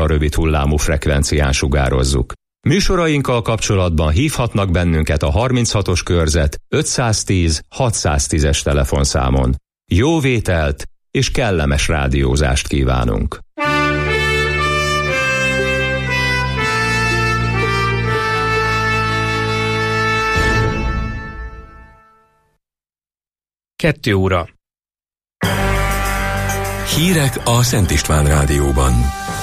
ultrarövid hullámú frekvencián sugározzuk. Műsorainkkal kapcsolatban hívhatnak bennünket a 36-os körzet 510 610-es telefonszámon. Jó vételt és kellemes rádiózást kívánunk! Kettő óra. Hírek a Szent István Rádióban.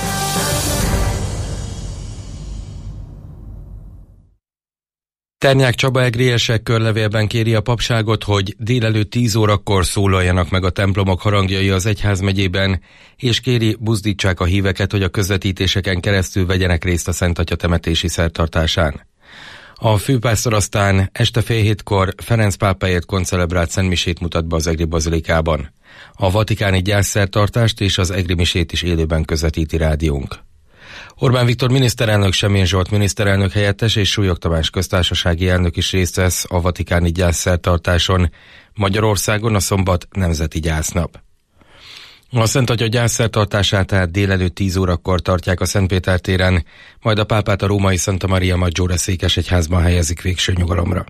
Ternyák Csaba egriesek körlevélben kéri a papságot, hogy délelőtt 10 órakor szólaljanak meg a templomok harangjai az egyházmegyében, és kéri, buzdítsák a híveket, hogy a közvetítéseken keresztül vegyenek részt a Szent Atya temetési szertartásán. A főpásztor aztán este 6:30 Ferenc pápáért koncelebrált szentmisét mutat be az egri bazilikában. A vatikáni gyászszertartást és az egri misét is élőben közvetíti rádiónk. Orbán Viktor miniszterelnök, Semjén Zsolt miniszterelnök helyettes és Súlyog Tamás köztársasági elnök is részt vesz a vatikáni gyászszertartáson. Magyarországon a szombat nemzeti gyásznap. A Szent Atya gyászszertartását tehát délelőtt 10 órakor tartják a Szentpéter téren, majd a pápát a római Santa Maria Maggiore székesegyházban helyezik végső nyugalomra.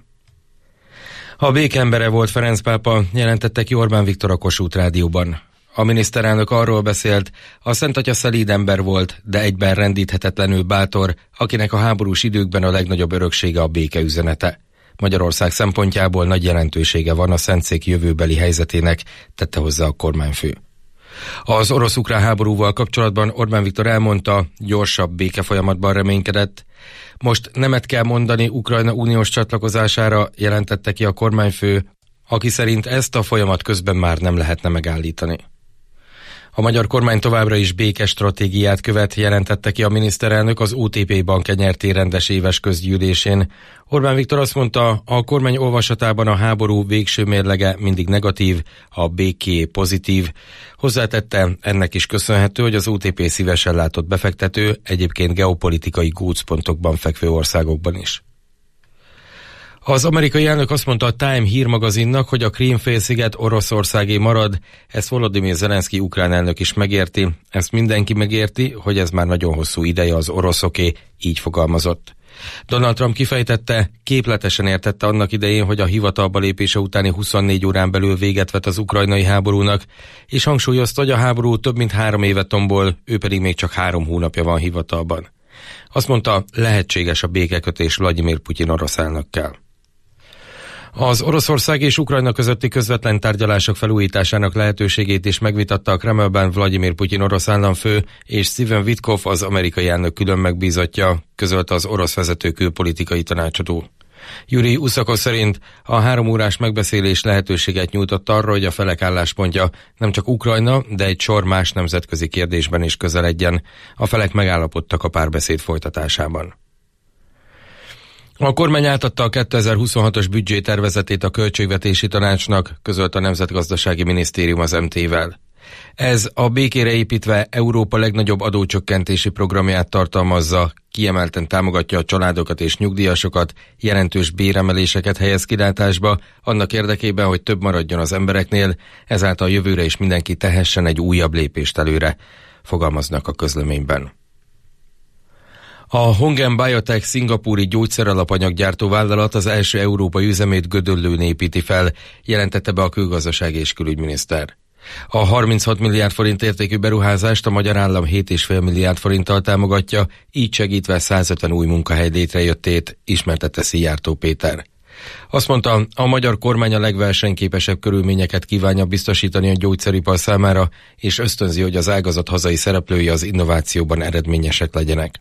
A békeembere volt Ferenc pápa, jelentette ki Orbán Viktor a Kossuth Rádióban. A miniszterelnök arról beszélt, a Szent Atya szelíd ember volt, de egyben rendíthetetlenül bátor, akinek a háborús időkben a legnagyobb öröksége a béke üzenete. Magyarország szempontjából nagy jelentősége van a Szentszék jövőbeli helyzetének, tette hozzá a kormányfő. Az orosz-ukrán háborúval kapcsolatban Orbán Viktor elmondta, gyorsabb békefolyamatban reménykedett. Most nemet kell mondani Ukrajna uniós csatlakozására, jelentette ki a kormányfő, aki szerint ezt a folyamat közben már nem lehetne megállítani. A magyar kormány továbbra is békés stratégiát követ, jelentette ki a miniszterelnök az OTP Bank nyerté rendes éves közgyűlésén. Orbán Viktor azt mondta, a kormány olvasatában a háború végső mérlege mindig negatív, a béké pozitív. Hozzátette, ennek is köszönhető, hogy az OTP szívesen látott befektető, egyébként geopolitikai gócpontokban fekvő országokban is. Az amerikai elnök azt mondta a Time hírmagazinnak, hogy a Krím-félsziget Oroszországé marad, ezt Volodymyr Zelenszky ukrán elnök is megérti, ezt mindenki megérti, hogy ez már nagyon hosszú ideje az oroszoké, így fogalmazott. Donald Trump kifejtette, képletesen értette annak idején, hogy a hivatalba lépése utáni 24 órán belül véget vet az ukrajnai háborúnak, és hangsúlyozta, hogy a háború több mint 3 éve tombol, ő pedig még csak 3 hónapja van hivatalban. Azt mondta, lehetséges a békekötés Vladimir Putyin orosz elnökkel. Az Oroszország és Ukrajna közötti közvetlen tárgyalások felújításának lehetőségét is megvitatta a Kremlben Vladimir Putyin óros államfő, és Steven Witkoff, az amerikai elnök külön megbízottja, közölte az orosz vezető külpolitikai tanácsadó. Jurij Uszakov szerint a 3 órás megbeszélés lehetőséget nyújtott arra, hogy a felek álláspontja nem csak Ukrajna, de egy sor más nemzetközi kérdésben is közeledjen. A felek megállapodtak a párbeszéd folytatásában. A kormány átadta a 2026-os büdzsétervezetét a Költségvetési Tanácsnak, közölte a Nemzetgazdasági Minisztérium az MT-vel. Ez a békére építve Európa legnagyobb adócsökkentési programját tartalmazza, kiemelten támogatja a családokat és nyugdíjasokat, jelentős béremeléseket helyez kilátásba, annak érdekében, hogy több maradjon az embereknél, ezáltal jövőre is mindenki tehessen egy újabb lépést előre, fogalmaznak a közleményben. A Hongen Biotech szingapúri gyógyszeralapanyaggyártó vállalat az első európai üzemét Gödöllőn építi fel, jelentette be a külgazdasági és külügyminiszter. A 36 milliárd forint értékű beruházást a magyar állam 7,5 milliárd forinttal támogatja, így segítve 150 új munkahely létrejöttét, ismertette Szijjártó Péter. Azt mondta, a magyar kormány a legversenyképesebb körülményeket kívánja biztosítani a gyógyszeripar számára, és ösztönzi, hogy az ágazat hazai szereplői az innovációban eredményesek legyenek.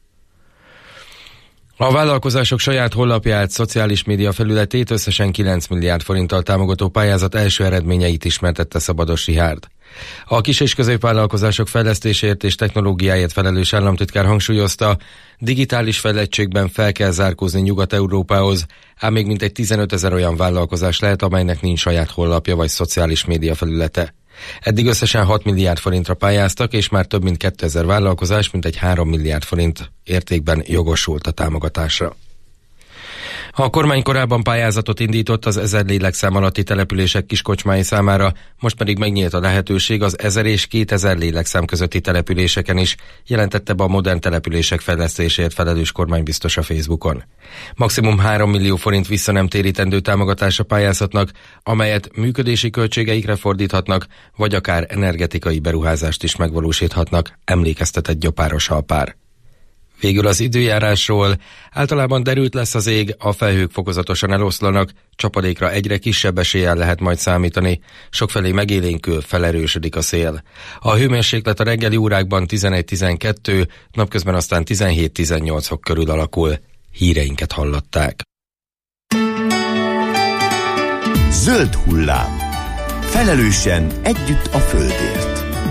A vállalkozások saját honlapját, szociális média felületét összesen 9 milliárd forinttal támogató pályázat első eredményeit ismertette Szabados Richárd. A kis- és középvállalkozások fejlesztéséért és technológiáért felelős államtitkár hangsúlyozta, digitális fejlettségben fel kell zárkózni Nyugat-Európához, ám még mintegy 15 000 olyan vállalkozás lehet, amelynek nincs saját honlapja vagy szociális média felülete. Eddig összesen 6 milliárd forintra pályáztak, és már több mint 2000 vállalkozás, mintegy 3 milliárd forint értékben jogosult a támogatásra. A kormány korábban pályázatot indított az 1000 lélekszám alatti települések kiskocsmái számára, most pedig megnyílt a lehetőség az 1000 és 2000 lélekszám közötti településeken is, jelentette be a modern települések fejlesztésért felelős kormánybiztos a Facebookon. Maximum 3 millió forint vissza nem térítendő támogatás a pályázatnak, amelyet működési költségeikre fordíthatnak, vagy akár energetikai beruházást is megvalósíthatnak, emlékeztetett Gyopáros Alpár. Végül az időjárásról: általában derült lesz az ég, a felhők fokozatosan eloszlanak, csapadékra egyre kisebb eséllyel lehet majd számítani, sokfelé megélénkül, felerősödik a szél. A hőmérséklet a reggeli órákban 11-12, napközben aztán 17-18 fok körül alakul. Híreinket hallották. Zöld hullám. Felelősen együtt a földért.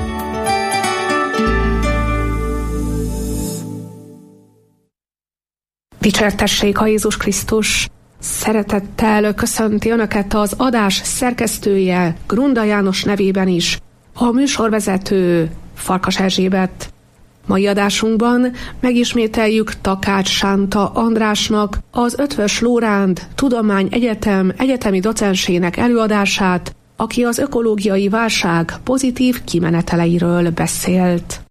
Dicsértessék a Jézus Krisztus! Szeretettel köszönti Önöket az adás szerkesztője, Grunda János nevében is, a műsorvezető Farkas Erzsébet. Mai adásunkban megismételjük Takács Sánta Andrásnak, az Eötvös Loránd Tudományegyetem egyetemi docensének előadását, aki az ökológiai válság pozitív kimeneteleiről beszélt.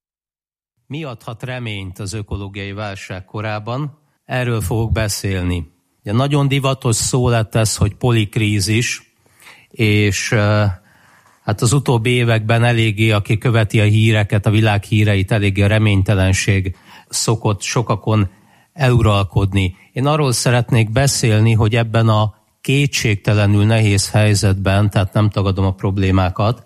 Mi adhat reményt az ökológiai válság korában? Erről fogok beszélni. Ugye nagyon divatos szó lett ez, hogy polikrízis, és hát az utóbbi években eléggé, aki követi a híreket, a világ híreit, eléggé a reménytelenség szokott sokakon eluralkodni. Én arról szeretnék beszélni, hogy ebben a kétségtelenül nehéz helyzetben, tehát nem tagadom a problémákat,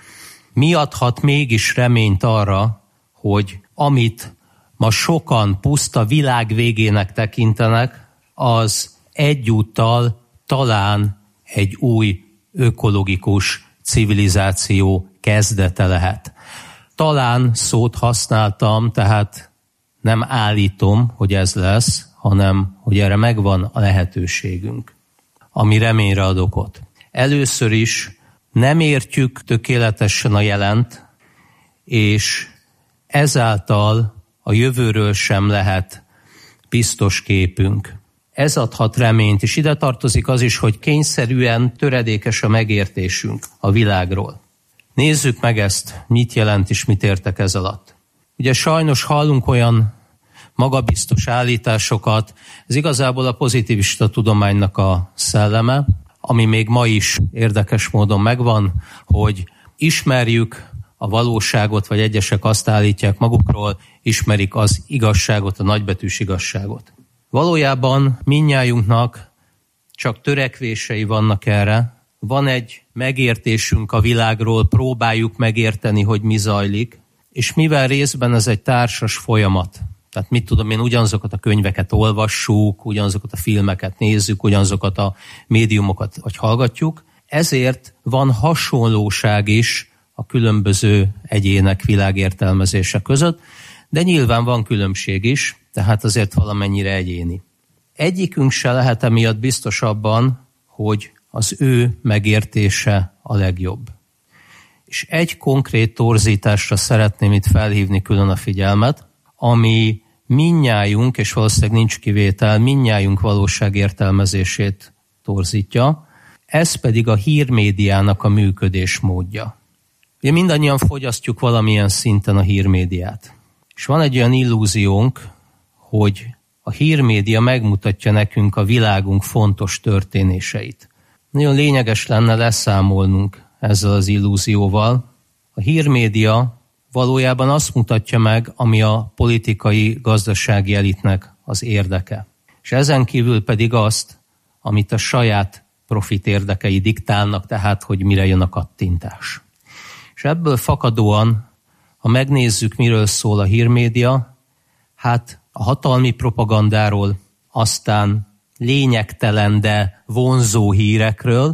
mi adhat mégis reményt arra, hogy amit ma sokan puszta világ végének tekintenek, az egyúttal talán egy új ökológikus civilizáció kezdete lehet. Talán szót használtam, tehát nem állítom, hogy ez lesz, hanem hogy erre megvan a lehetőségünk, ami reményre ad okot. Először is nem értjük tökéletesen a jelent, és ezáltal a jövőről sem lehet biztos képünk. Ez adhat reményt, és ide tartozik az is, hogy kényszerűen töredékes a megértésünk a világról. Nézzük meg ezt, mit jelent és mit értek ez alatt. Ugye sajnos hallunk olyan magabiztos állításokat, ez igazából a pozitivista tudománynak a szelleme, ami még ma is érdekes módon megvan, hogy ismerjük a valóságot, vagy egyesek azt állítják magukról, ismerik az igazságot, a nagybetűs igazságot. Valójában mindnyájunknak csak törekvései vannak erre. Van egy megértésünk a világról, próbáljuk megérteni, hogy mi zajlik, és mivel részben ez egy társas folyamat, tehát mit tudom én, ugyanazokat a könyveket olvassuk, ugyanazokat a filmeket nézzük, ugyanazokat a médiumokat vagy hallgatjuk, ezért van hasonlóság is a különböző egyének világértelmezése között, de nyilván van különbség is, tehát azért valamennyire egyéni. Egyikünk se lehet emiatt biztos abban, hogy az ő megértése a legjobb. És egy konkrét torzításra szeretném itt felhívni külön a figyelmet, ami mindnyájunk, és valószínűleg nincs kivétel, mindnyájunk valóságértelmezését torzítja, ez pedig a hírmédiának a működésmódja. Ugye mindannyian fogyasztjuk valamilyen szinten a hírmédiát. És van egy olyan illúziónk, hogy a hírmédia megmutatja nekünk a világunk fontos történéseit. Nagyon lényeges lenne leszámolnunk ezzel az illúzióval. A hírmédia valójában azt mutatja meg, ami a politikai, gazdasági elitnek az érdeke. És ezen kívül pedig azt, amit a saját profit érdekei diktálnak, tehát hogy mire jön a kattintás. És ebből fakadóan, ha megnézzük, miről szól a hírmédia, hát a hatalmi propagandáról, aztán lényegtelen, de vonzó hírekről,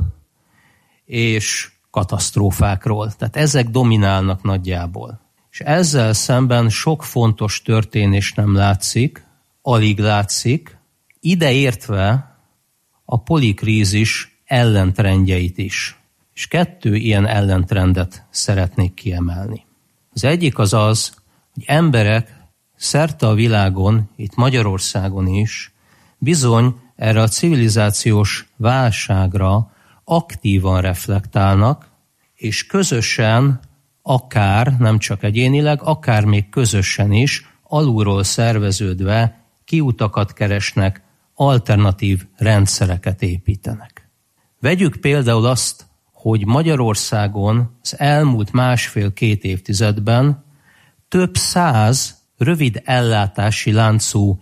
és katasztrófákról. Tehát ezek dominálnak nagyjából. És ezzel szemben sok fontos történés nem látszik, alig látszik, ideértve a polikrízis ellentrendjeit is. És 2 ilyen ellentrendet szeretnék kiemelni. Az egyik az az, hogy emberek szerte a világon, itt Magyarországon is, bizony erre a civilizációs válságra aktívan reflektálnak, és közösen, akár nem csak egyénileg, akár még közösen is, alulról szerveződve kiutakat keresnek, alternatív rendszereket építenek. Vegyük például azt, hogy Magyarországon az elmúlt 1,5-2 évtizedben több 100 rövid ellátási láncú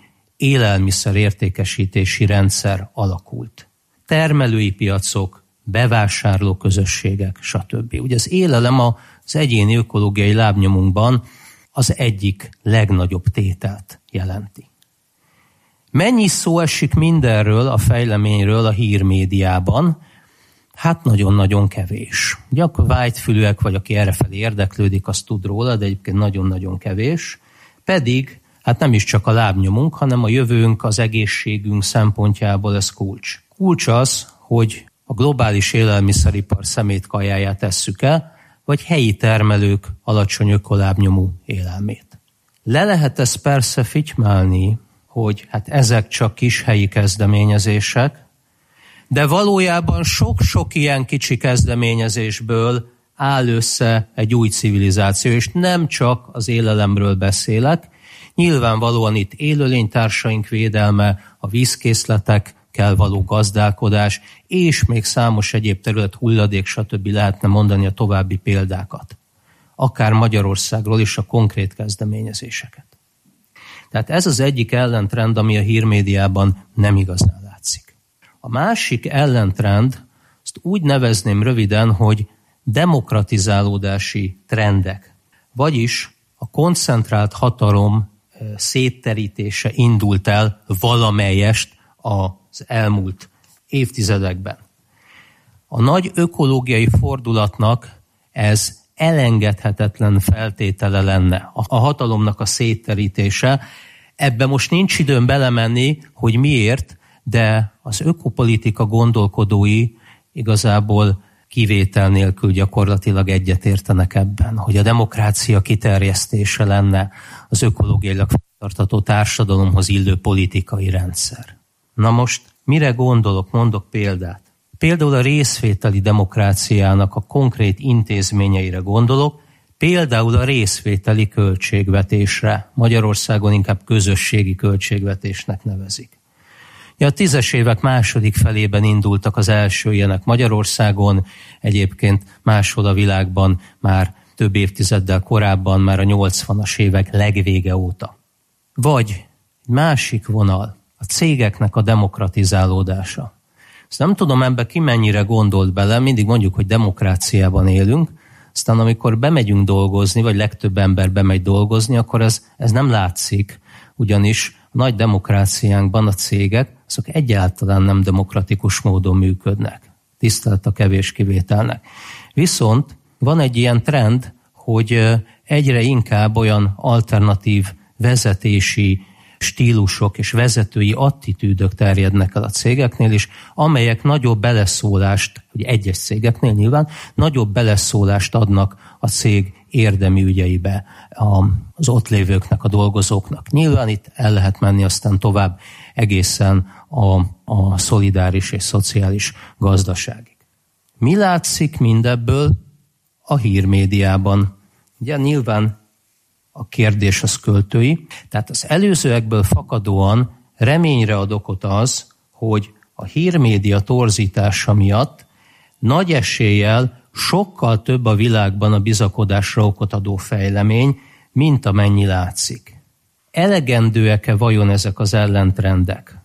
élelmiszerértékesítési rendszer alakult. Termelői piacok, bevásárló közösségek, stb. Ugye az élelem az egyéni ökológiai lábnyomunkban az egyik legnagyobb tételt jelenti. Mennyi szó esik mindenről, a fejleményről a hírmédiában? Hát nagyon-nagyon kevés. Ugye akkor vágyfülűek, vagy aki errefelé érdeklődik, az tud róla, de egyébként nagyon-nagyon kevés. Pedig hát nem is csak a lábnyomunk, hanem a jövőnk, az egészségünk szempontjából ez kulcs. Kulcs az, hogy a globális élelmiszeripar szemétkajáját esszük el, vagy helyi termelők alacsony ökolábnyomú élelmét. Le lehet ezt persze fitymálni, hogy hát ezek csak kis helyi kezdeményezések, de valójában sok-sok ilyen kicsi kezdeményezésből áll össze egy új civilizáció, és nem csak az élelemről beszélek. Nyilvánvalóan itt élőlénytársaink védelme, a vízkészletekkel való gazdálkodás, és még számos egyéb terület, hulladék, stb. Lehetne mondani a további példákat. Akár Magyarországról is a konkrét kezdeményezéseket. Tehát ez az egyik ellentrend, ami a hírmédiában nem igazán látszik. A másik ellentrend, azt úgy nevezném röviden, hogy demokratizálódási trendek. Vagyis a koncentrált hatalom szétterítése indult el valamelyest az elmúlt évtizedekben. A nagy ökológiai fordulatnak ez elengedhetetlen feltétele lenne, a hatalomnak a szétterítése. Ebbe most nincs időm belemenni, hogy miért, de az ökopolitika gondolkodói igazából kivétel nélkül gyakorlatilag egyetértenek ebben, hogy a demokrácia kiterjesztése lenne az ökológiailag fenntartható társadalomhoz illő politikai rendszer. Na most mire gondolok? Mondok példát. Például a részvételi demokráciának a konkrét intézményeire gondolok, például a részvételi költségvetésre. Magyarországon inkább közösségi költségvetésnek nevezik. Ja, a 10-es évek második felében indultak az első ilyenek Magyarországon, egyébként máshol a világban már több évtizeddel korábban, már a 80-as évek legvége óta. Vagy egy másik vonal, a cégeknek a demokratizálódása. Ezt nem tudom, ebbe ki mennyire gondolt bele, mindig mondjuk, hogy demokráciában élünk, aztán amikor bemegyünk dolgozni, vagy legtöbb ember bemegy dolgozni, akkor ez nem látszik, ugyanis a nagy demokráciánkban a cégek, azok egyáltalán nem demokratikus módon működnek. Tisztelt a kevés kivételnek. Viszont van egy ilyen trend, hogy egyre inkább olyan alternatív vezetési stílusok és vezetői attitűdök terjednek el a cégeknél is, amelyek nagyobb beleszólást, ugye egyes cégeknél nyilván, nagyobb beleszólást adnak a cég érdemi ügyeibe az ott lévőknek, a dolgozóknak. Nyilván itt el lehet menni aztán tovább egészen a szolidáris és szociális gazdaságig. Mi látszik mindebből a hírmédiában? Ugye nyilván a kérdés az költői, tehát az előzőekből fakadóan reményre ad okot az, hogy a hírmédia torzítása miatt nagy eséllyel sokkal több a világban a bizakodásra okot adó fejlemény, mint amennyi látszik. Elegendőek-e vajon ezek az ellentrendek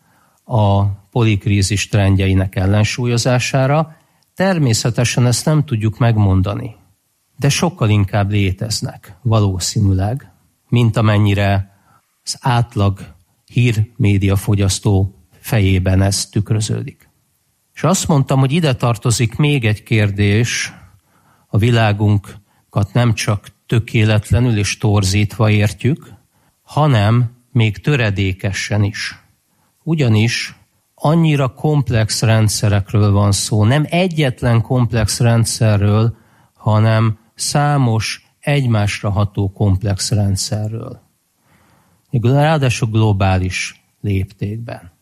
a polikrízis trendjeinek ellensúlyozására? Természetesen ezt nem tudjuk megmondani, de sokkal inkább léteznek valószínűleg, mint amennyire az átlag hírmédiafogyasztó fejében ez tükröződik. És azt mondtam, hogy ide tartozik még egy kérdés, a világunkat nem csak tökéletlenül és torzítva értjük, hanem még töredékesen is. Ugyanis annyira komplex rendszerekről van szó, nem egyetlen komplex rendszerről, hanem számos egymásra ható komplex rendszerről. Ráadásul globális léptékben.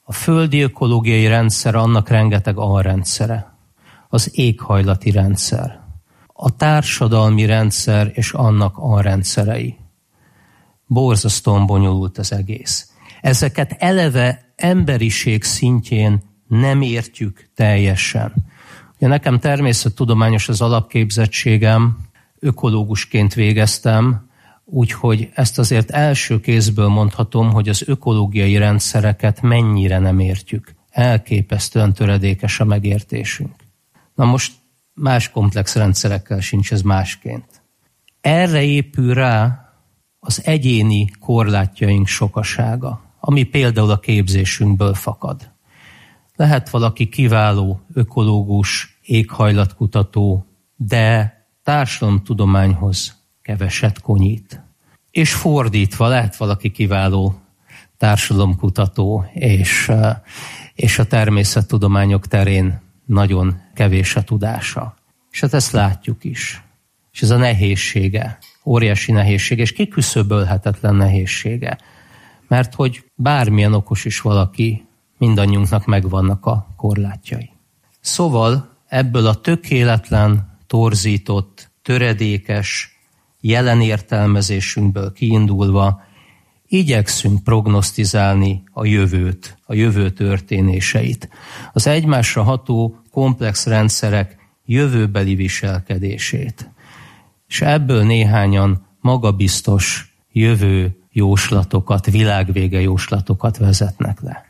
A földi ökológiai rendszer, annak rengeteg alrendszere. Az éghajlati rendszer. A társadalmi rendszer és annak alrendszerei. Borzasztóan bonyolult az egész. Ezeket eleve emberiség szintjén nem értjük teljesen. Ugye nekem természettudományos az alapképzettségem, ökológusként végeztem, úgyhogy ezt azért első kézből mondhatom, hogy az ökológiai rendszereket mennyire nem értjük. Elképesztően töredékes a megértésünk. Na most más komplex rendszerekkel sincs ez másként. Erre épül rá az egyéni korlátjaink sokasága, ami például a képzésünkből fakad. Lehet valaki kiváló ökológus, éghajlatkutató, de társadalomtudományhoz keveset konyít. És fordítva lehet valaki kiváló társadalomkutató, és a természettudományok terén nagyon kevés a tudása. És hát ezt látjuk is. És ez a nehézsége, óriási nehézsége, és kiküszöbölhetetlen nehézsége. Mert hogy bármilyen okos is valaki, mindannyiunknak megvannak a korlátjai. Szóval ebből a tökéletlen, torzított, töredékes, jelen értelmezésünkből kiindulva igyekszünk prognosztizálni a jövőt, a jövő történéseit. Az egymásra ható komplex rendszerek jövőbeli viselkedését. És ebből néhányan magabiztos jövő jóslatokat, világvége jóslatokat vezetnek le.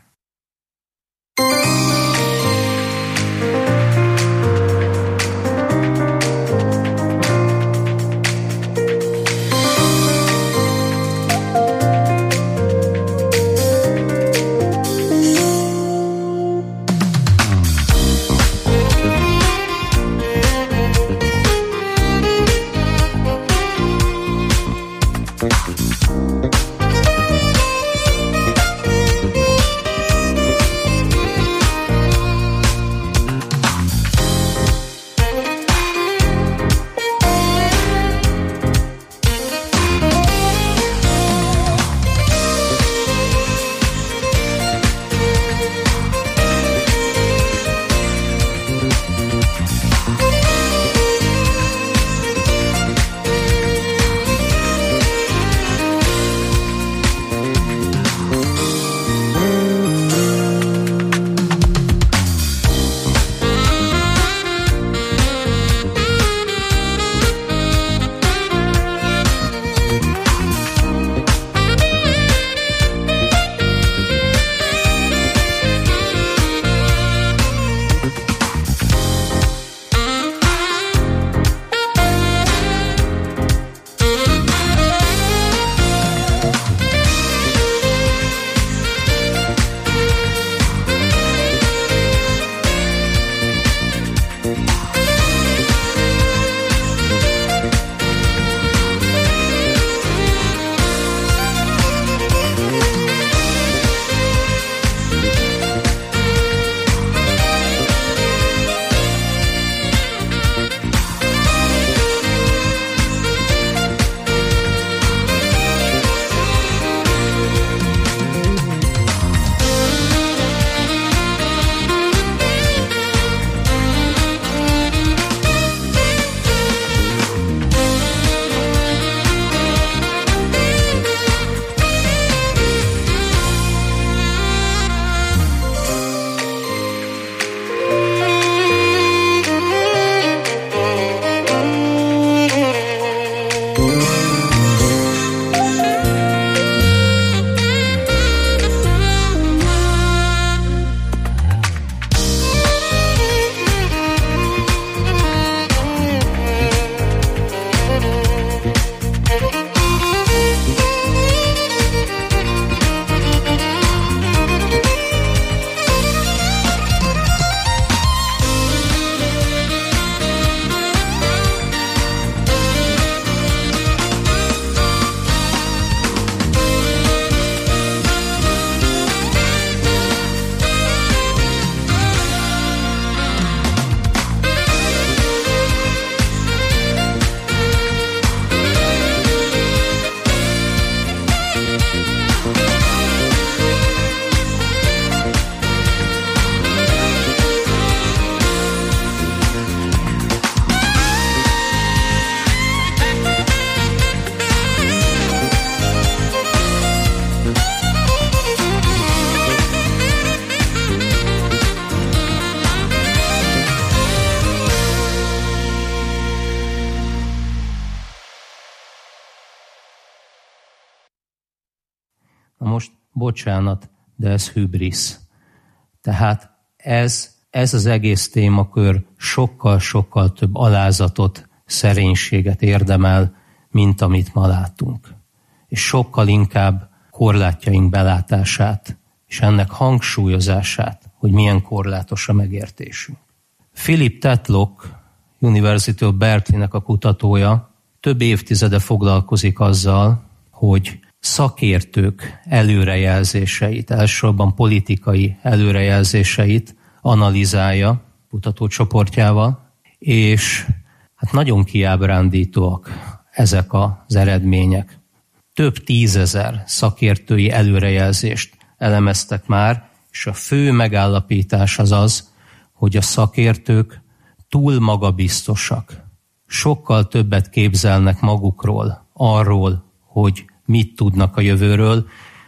Na most, bocsánat, de ez hübrisz. Tehát ez az egész témakör sokkal-sokkal több alázatot, szerénységet érdemel, mint amit ma látunk. És sokkal inkább korlátjaink belátását, és ennek hangsúlyozását, hogy milyen korlátos a megértésünk. Philip Tetlock, University of Berkeley-nek a kutatója, több évtizede foglalkozik azzal, hogy szakértők előrejelzéseit, elsősorban politikai előrejelzéseit analizálja kutatócsoportjával, és hát nagyon kiábrándítóak ezek az eredmények. Több 10 000 szakértői előrejelzést elemeztek már, és a fő megállapítás az, hogy a szakértők túl magabiztosak. Sokkal többet képzelnek magukról, arról, hogy mit tudnak a jövőről,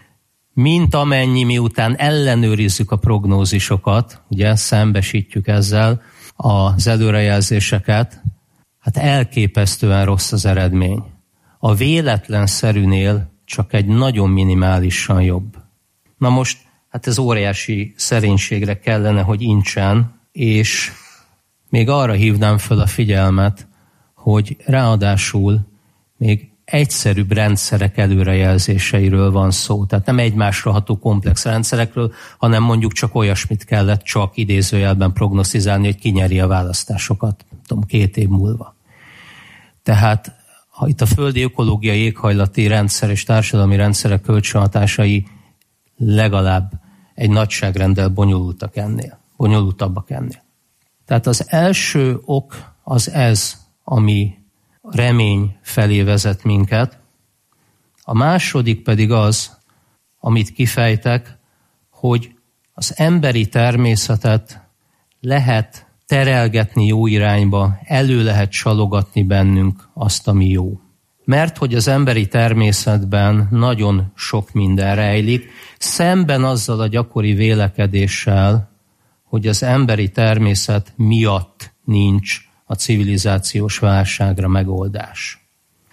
mint amennyi miután ellenőrizzük a prognózisokat, ugye szembesítjük ezzel az előrejelzéseket, hát elképesztően rossz az eredmény. A véletlenszerűnél csak egy nagyon minimálisan jobb. Na most, hát ez óriási szerénységre kellene, hogy incsen, és még arra hívnám föl a figyelmet, hogy ráadásul még egyszerűbb rendszerek előrejelzéseiről van szó. Tehát nem egymásra ható komplex rendszerekről, hanem mondjuk csak olyasmit kellett csak idézőjelben prognosztizálni, hogy ki nyeri a választásokat, tudom, 2 év múlva. Tehát ha itt a földi ökológiai éghajlati rendszer és társadalmi rendszerek kölcsönhatásai legalább egy nagyságrenddel bonyolultabbak ennél. Tehát az első ok az ez, ami remény felé vezet minket. A második pedig az, amit kifejtek, hogy az emberi természetet lehet terelgetni jó irányba, elő lehet csalogatni bennünk azt, ami jó. Mert hogy az emberi természetben nagyon sok minden rejlik, szemben azzal a gyakori vélekedéssel, hogy az emberi természet miatt nincs a civilizációs válságra megoldás.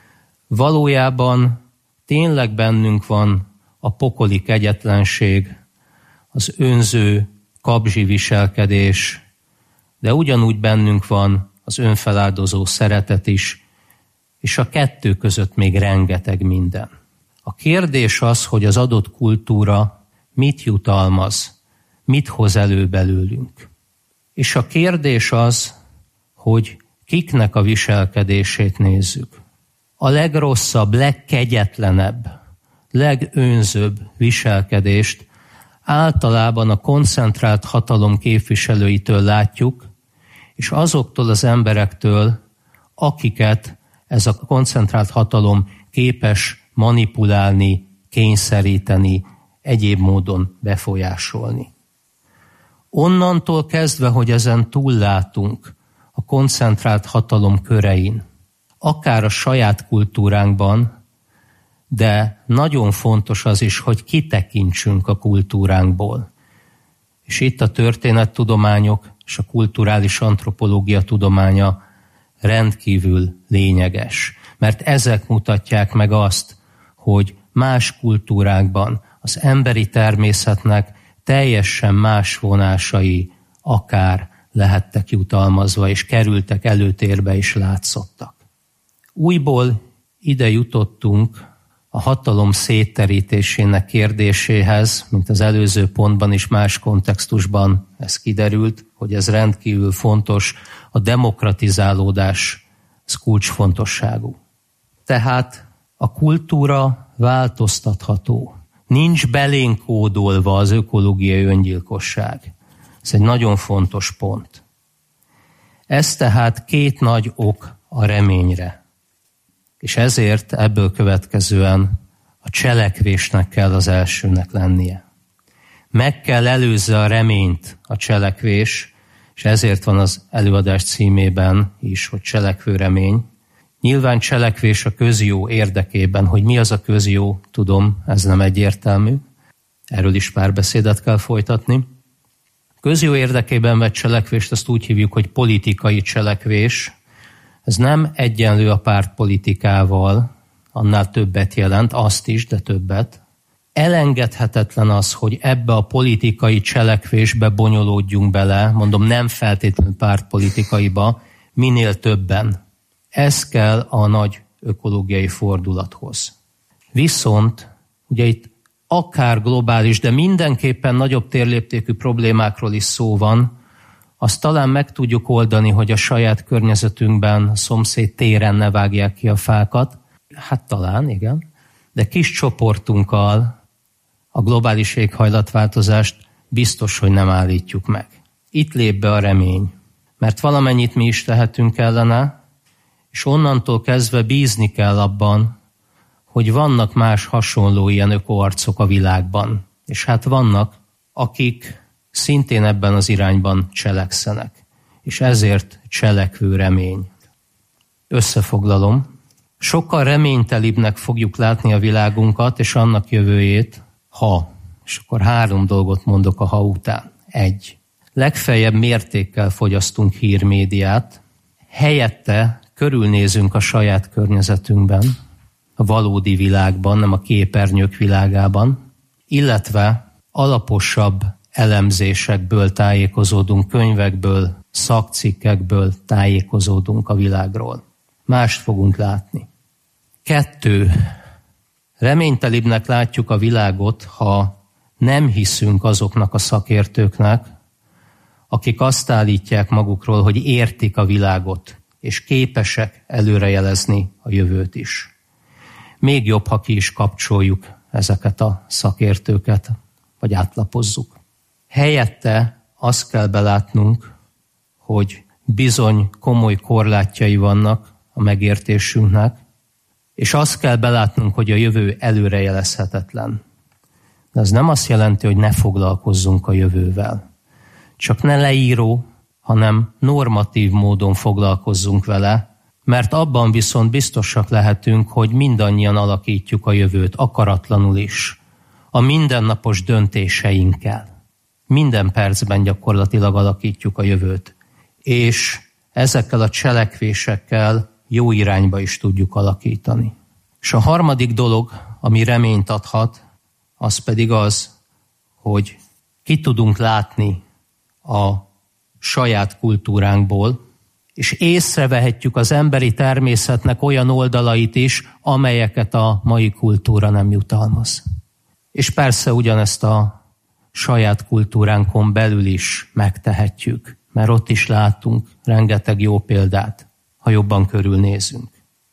Valójában tényleg bennünk van a pokoli kegyetlenség, az önző, kabzsi viselkedés, de ugyanúgy bennünk van az önfeláldozó szeretet is, és a kettő között még rengeteg minden. A kérdés az, hogy az adott kultúra mit jutalmaz, mit hoz elő belőlünk. És a kérdés az, hogy kiknek a viselkedését nézzük. A legrosszabb, legkegyetlenebb, legönzőbb viselkedést általában a koncentrált hatalom képviselőitől látjuk, és azoktól az emberektől, akiket ez a koncentrált hatalom képes manipulálni, kényszeríteni, egyéb módon befolyásolni. Onnantól kezdve, hogy ezen túllátunk a koncentrált hatalom körein, akár a saját kultúránkban, de nagyon fontos az is, hogy kitekintsünk a kultúránkból. És itt a történettudományok és a kulturális antropológia tudománya rendkívül lényeges, mert ezek mutatják meg azt, hogy más kultúrákban az emberi természetnek teljesen más vonásai akár lehettek jutalmazva, és kerültek előtérbe, és látszottak. Újból ide jutottunk a hatalom szétterítésének kérdéséhez, mint az előző pontban is más kontextusban ez kiderült, hogy ez rendkívül fontos, a demokratizálódás ez kulcsfontosságú. Tehát a kultúra változtatható. Nincs belénk kódolva az ökológiai öngyilkosság. Ez egy nagyon fontos pont. Ez tehát 2 nagy ok a reményre. És ezért ebből következően a cselekvésnek kell az elsőnek lennie. Meg kell előzze a reményt a cselekvés, és ezért van az előadás címében is, hogy cselekvő remény. Nyilván cselekvés a közjó érdekében, hogy mi az a közjó, tudom, ez nem egyértelmű. Erről is párbeszédet kell folytatni. Közjó érdekében vett cselekvést, azt úgy hívjuk, hogy politikai cselekvés. Ez nem egyenlő a pártpolitikával, annál többet jelent, azt is, de többet. elengedhetetlen az, hogy ebbe a politikai cselekvésbe bonyolódjunk bele, mondom, nem feltétlenül pártpolitikaiba, minél többen. Ez kell a nagy ökológiai fordulathoz. Viszont ugye itt akár globális, de mindenképpen nagyobb térléptékű problémákról is szó van, azt talán meg tudjuk oldani, hogy a saját környezetünkben, a szomszéd téren ne vágják ki a fákat. Hát talán, igen. De kis csoportunkkal a globális éghajlatváltozást biztos, hogy nem állítjuk meg. Itt lép be a remény, mert valamennyit mi is tehetünk ellene, és onnantól kezdve bízni kell abban, hogy vannak más hasonló ilyen ökoarcok a világban. És hát vannak, akik szintén ebben az irányban cselekszenek. És ezért cselekvő remény. Összefoglalom. Sokkal reménytelibbnek fogjuk látni a világunkat és annak jövőjét, és akkor 3 dolgot mondok a ha után. 1. Legfeljebb mértékkel fogyasztunk hírmédiát, helyette körülnézünk a saját környezetünkben, a valódi világban, nem a képernyők világában, illetve alaposabb elemzésekből tájékozódunk, könyvekből, szakcikkekből tájékozódunk a világról. Mást fogunk látni. 2. Reménytelibbnek látjuk a világot, ha nem hiszünk azoknak a szakértőknek, akik azt állítják magukról, hogy értik a világot, és képesek előrejelezni a jövőt is. Még jobb, ha ki is kapcsoljuk ezeket a szakértőket, vagy átlapozzuk. Helyette azt kell belátnunk, hogy bizony komoly korlátjai vannak a megértésünknek, és azt kell belátnunk, hogy a jövő előrejelezhetetlen. De ez nem azt jelenti, hogy ne foglalkozzunk a jövővel. Csak ne leíró, hanem normatív módon foglalkozzunk vele, mert abban viszont biztosak lehetünk, hogy mindannyian alakítjuk a jövőt, akaratlanul is, a mindennapos döntéseinkkel. Minden percben gyakorlatilag alakítjuk a jövőt, és ezekkel a cselekvésekkel jó irányba is tudjuk alakítani. És a 3. dolog, ami reményt adhat, az pedig az, hogy ki tudunk látni a saját kultúránkból, és észrevehetjük az emberi természetnek olyan oldalait is, amelyeket a mai kultúra nem jutalmaz. És persze ugyanezt a saját kultúránkon belül is megtehetjük, mert ott is látunk rengeteg jó példát, ha jobban körülnézünk.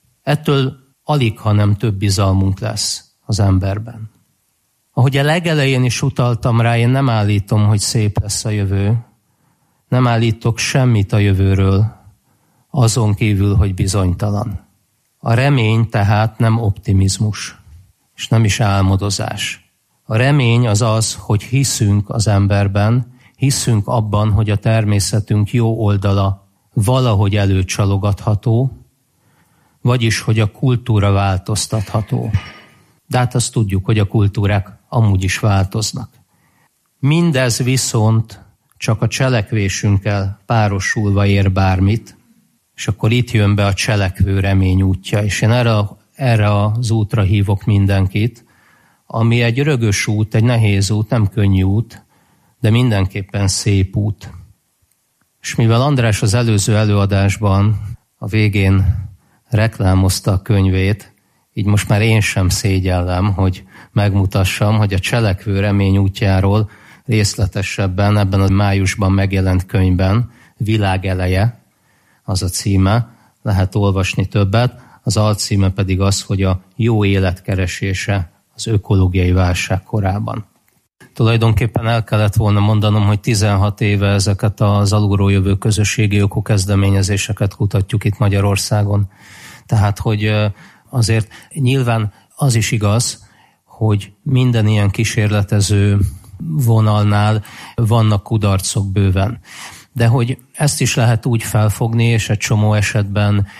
Ettől alig, ha nem több bizalmunk lesz az emberben. Ahogy a legelején is utaltam rá, én nem állítom, hogy szép lesz a jövő, nem állítok semmit a jövőről, azon kívül, hogy bizonytalan. A remény tehát nem optimizmus, és nem is álmodozás. A remény az az, hogy hiszünk az emberben, hiszünk abban, hogy a természetünk jó oldala valahogy előcsalogatható, vagyis, hogy a kultúra változtatható. De hát azt tudjuk, hogy a kultúrák amúgy is változnak. Mindez viszont csak a cselekvésünkkel párosulva ér bármit, és akkor itt jön be a cselekvő remény útja. És én erre az útra hívok mindenkit, ami egy rögös út, egy nehéz út, nem könnyű út, de mindenképpen szép út. És mivel András az előző előadásban a végén reklámozta a könyvét, így most már én sem szégyellem, hogy megmutassam, hogy a cselekvő remény útjáról részletesebben ebben a májusban megjelent könyvben, Világ eleje, az a címe, lehet olvasni többet, az alcíme pedig az, hogy a jó élet keresése az ökológiai válság korában. Tulajdonképpen el kellett volna mondanom, hogy 16 éve ezeket az alulról jövő közösségi ökokezdeményezéseket kutatjuk itt Magyarországon. Tehát, hogy azért nyilván az is igaz, hogy minden ilyen kísérletező vonalnál vannak kudarcok bőven. De hogy ezt is lehet úgy felfogni, és egy csomó esetben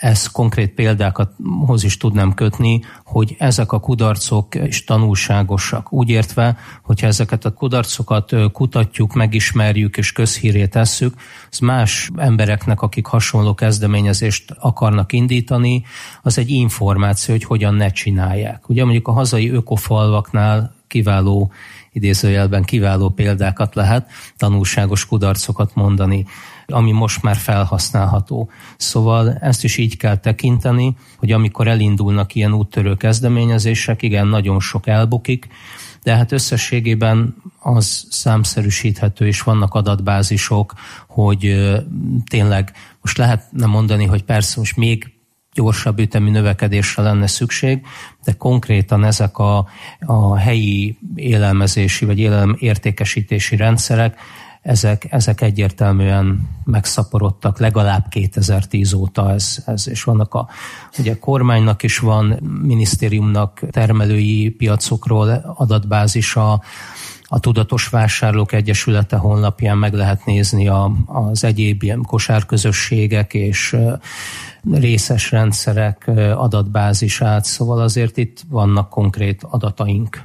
ezt konkrét példákhoz is tudnám kötni, hogy ezek a kudarcok is tanulságosak. Úgy értve, hogyha ezeket a kudarcokat kutatjuk, megismerjük és közhírré tesszük, az más embereknek, akik hasonló kezdeményezést akarnak indítani, az egy információ, hogy hogyan ne csinálják. Ugye mondjuk a hazai ökofalvaknál kiváló, idézőjelben kiváló példákat lehet, tanulságos kudarcokat mondani, ami most már felhasználható. Szóval ezt is így kell tekinteni, hogy amikor elindulnak ilyen úttörő kezdeményezések, igen, nagyon sok elbukik, de hát összességében az számszerűsíthető, és vannak adatbázisok, hogy tényleg most lehetne mondani, hogy persze most még gyorsabb ütemű növekedésre lenne szükség, de konkrétan ezek a helyi élelmezési vagy élelemértékesítési rendszerek, ezek egyértelműen megszaporodtak legalább 2010 óta, és vannak ugye kormánynak is van, minisztériumnak termelői piacokról adatbázisa, a Tudatos Vásárlók Egyesülete honlapján meg lehet nézni az egyéb ilyen kosárközösségek és részes rendszerek adatbázisát, szóval azért itt vannak konkrét adataink.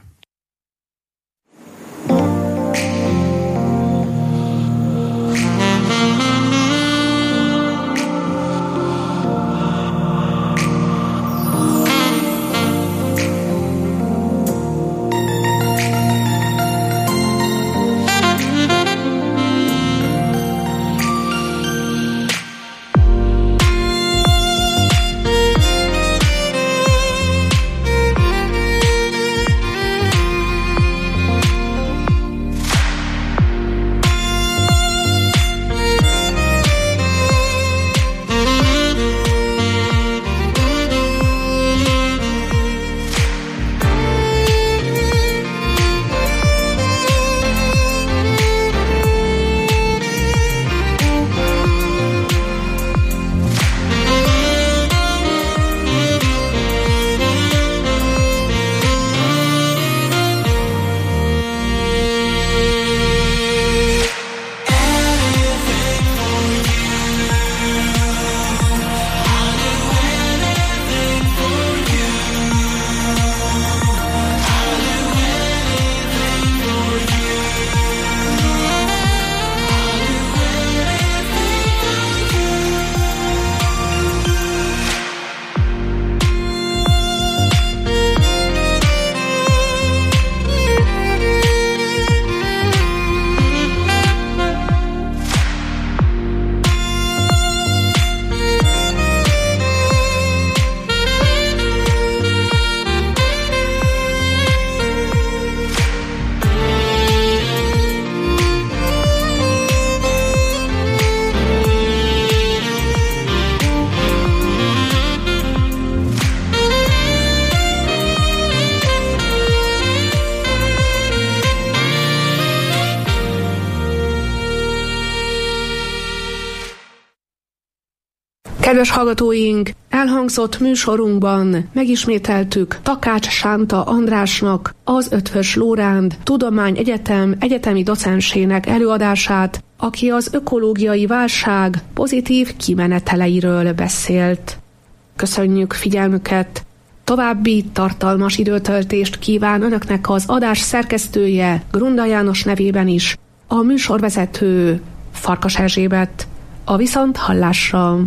Kedves hallgatóink, elhangzott műsorunkban megismételtük Takács Sánta Andrásnak, az Eötvös Loránd Tudományegyetem egyetemi docensének előadását, aki az ökológiai válság pozitív kimeneteleiről beszélt. Köszönjük figyelmüket! További tartalmas időtöltést kíván Önöknek az adás szerkesztője, Grunda János nevében is, a műsorvezető Farkas Erzsébet. A viszonthallásra!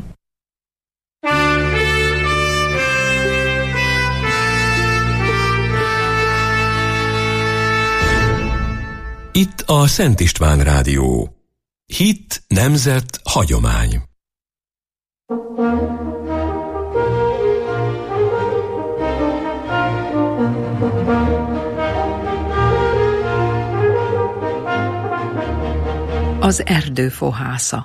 Itt a Szent István Rádió. Hit, nemzet, hagyomány. Az erdő fohásza.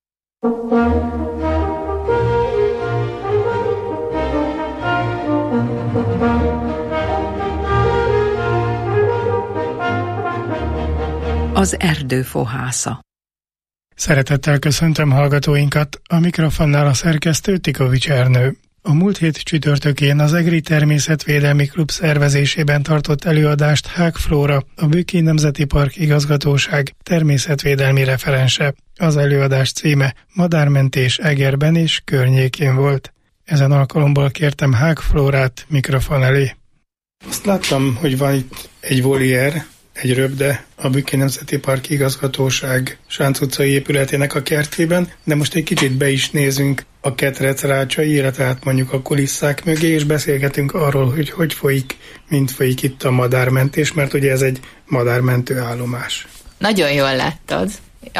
Az erdő fohásza. Szeretettel köszöntöm hallgatóinkat, a mikrofonnál a szerkesztő Tikovics Ernő. A múlt hét csütörtökén az EGRI Természetvédelmi Klub szervezésében tartott előadást Haag Flóra, a Bükki Nemzeti Park Igazgatóság természetvédelmi referense. Az előadás címe Madármentés Egerben és környékén volt. Ezen alkalomból kértem Hág Flórát mikrofon elé. Azt láttam, hogy van itt egy voliér, egy röpde a Bükki Nemzeti Park Igazgatóság Sánc utcai épületének a kertjében, de most egy kicsit be is nézünk a ketrec rácsaira, tehát mondjuk a kulisszák mögé, és beszélgetünk arról, hogy folyik, mint folyik itt a madármentés, mert ugye ez egy madármentő állomás. Nagyon jól láttad.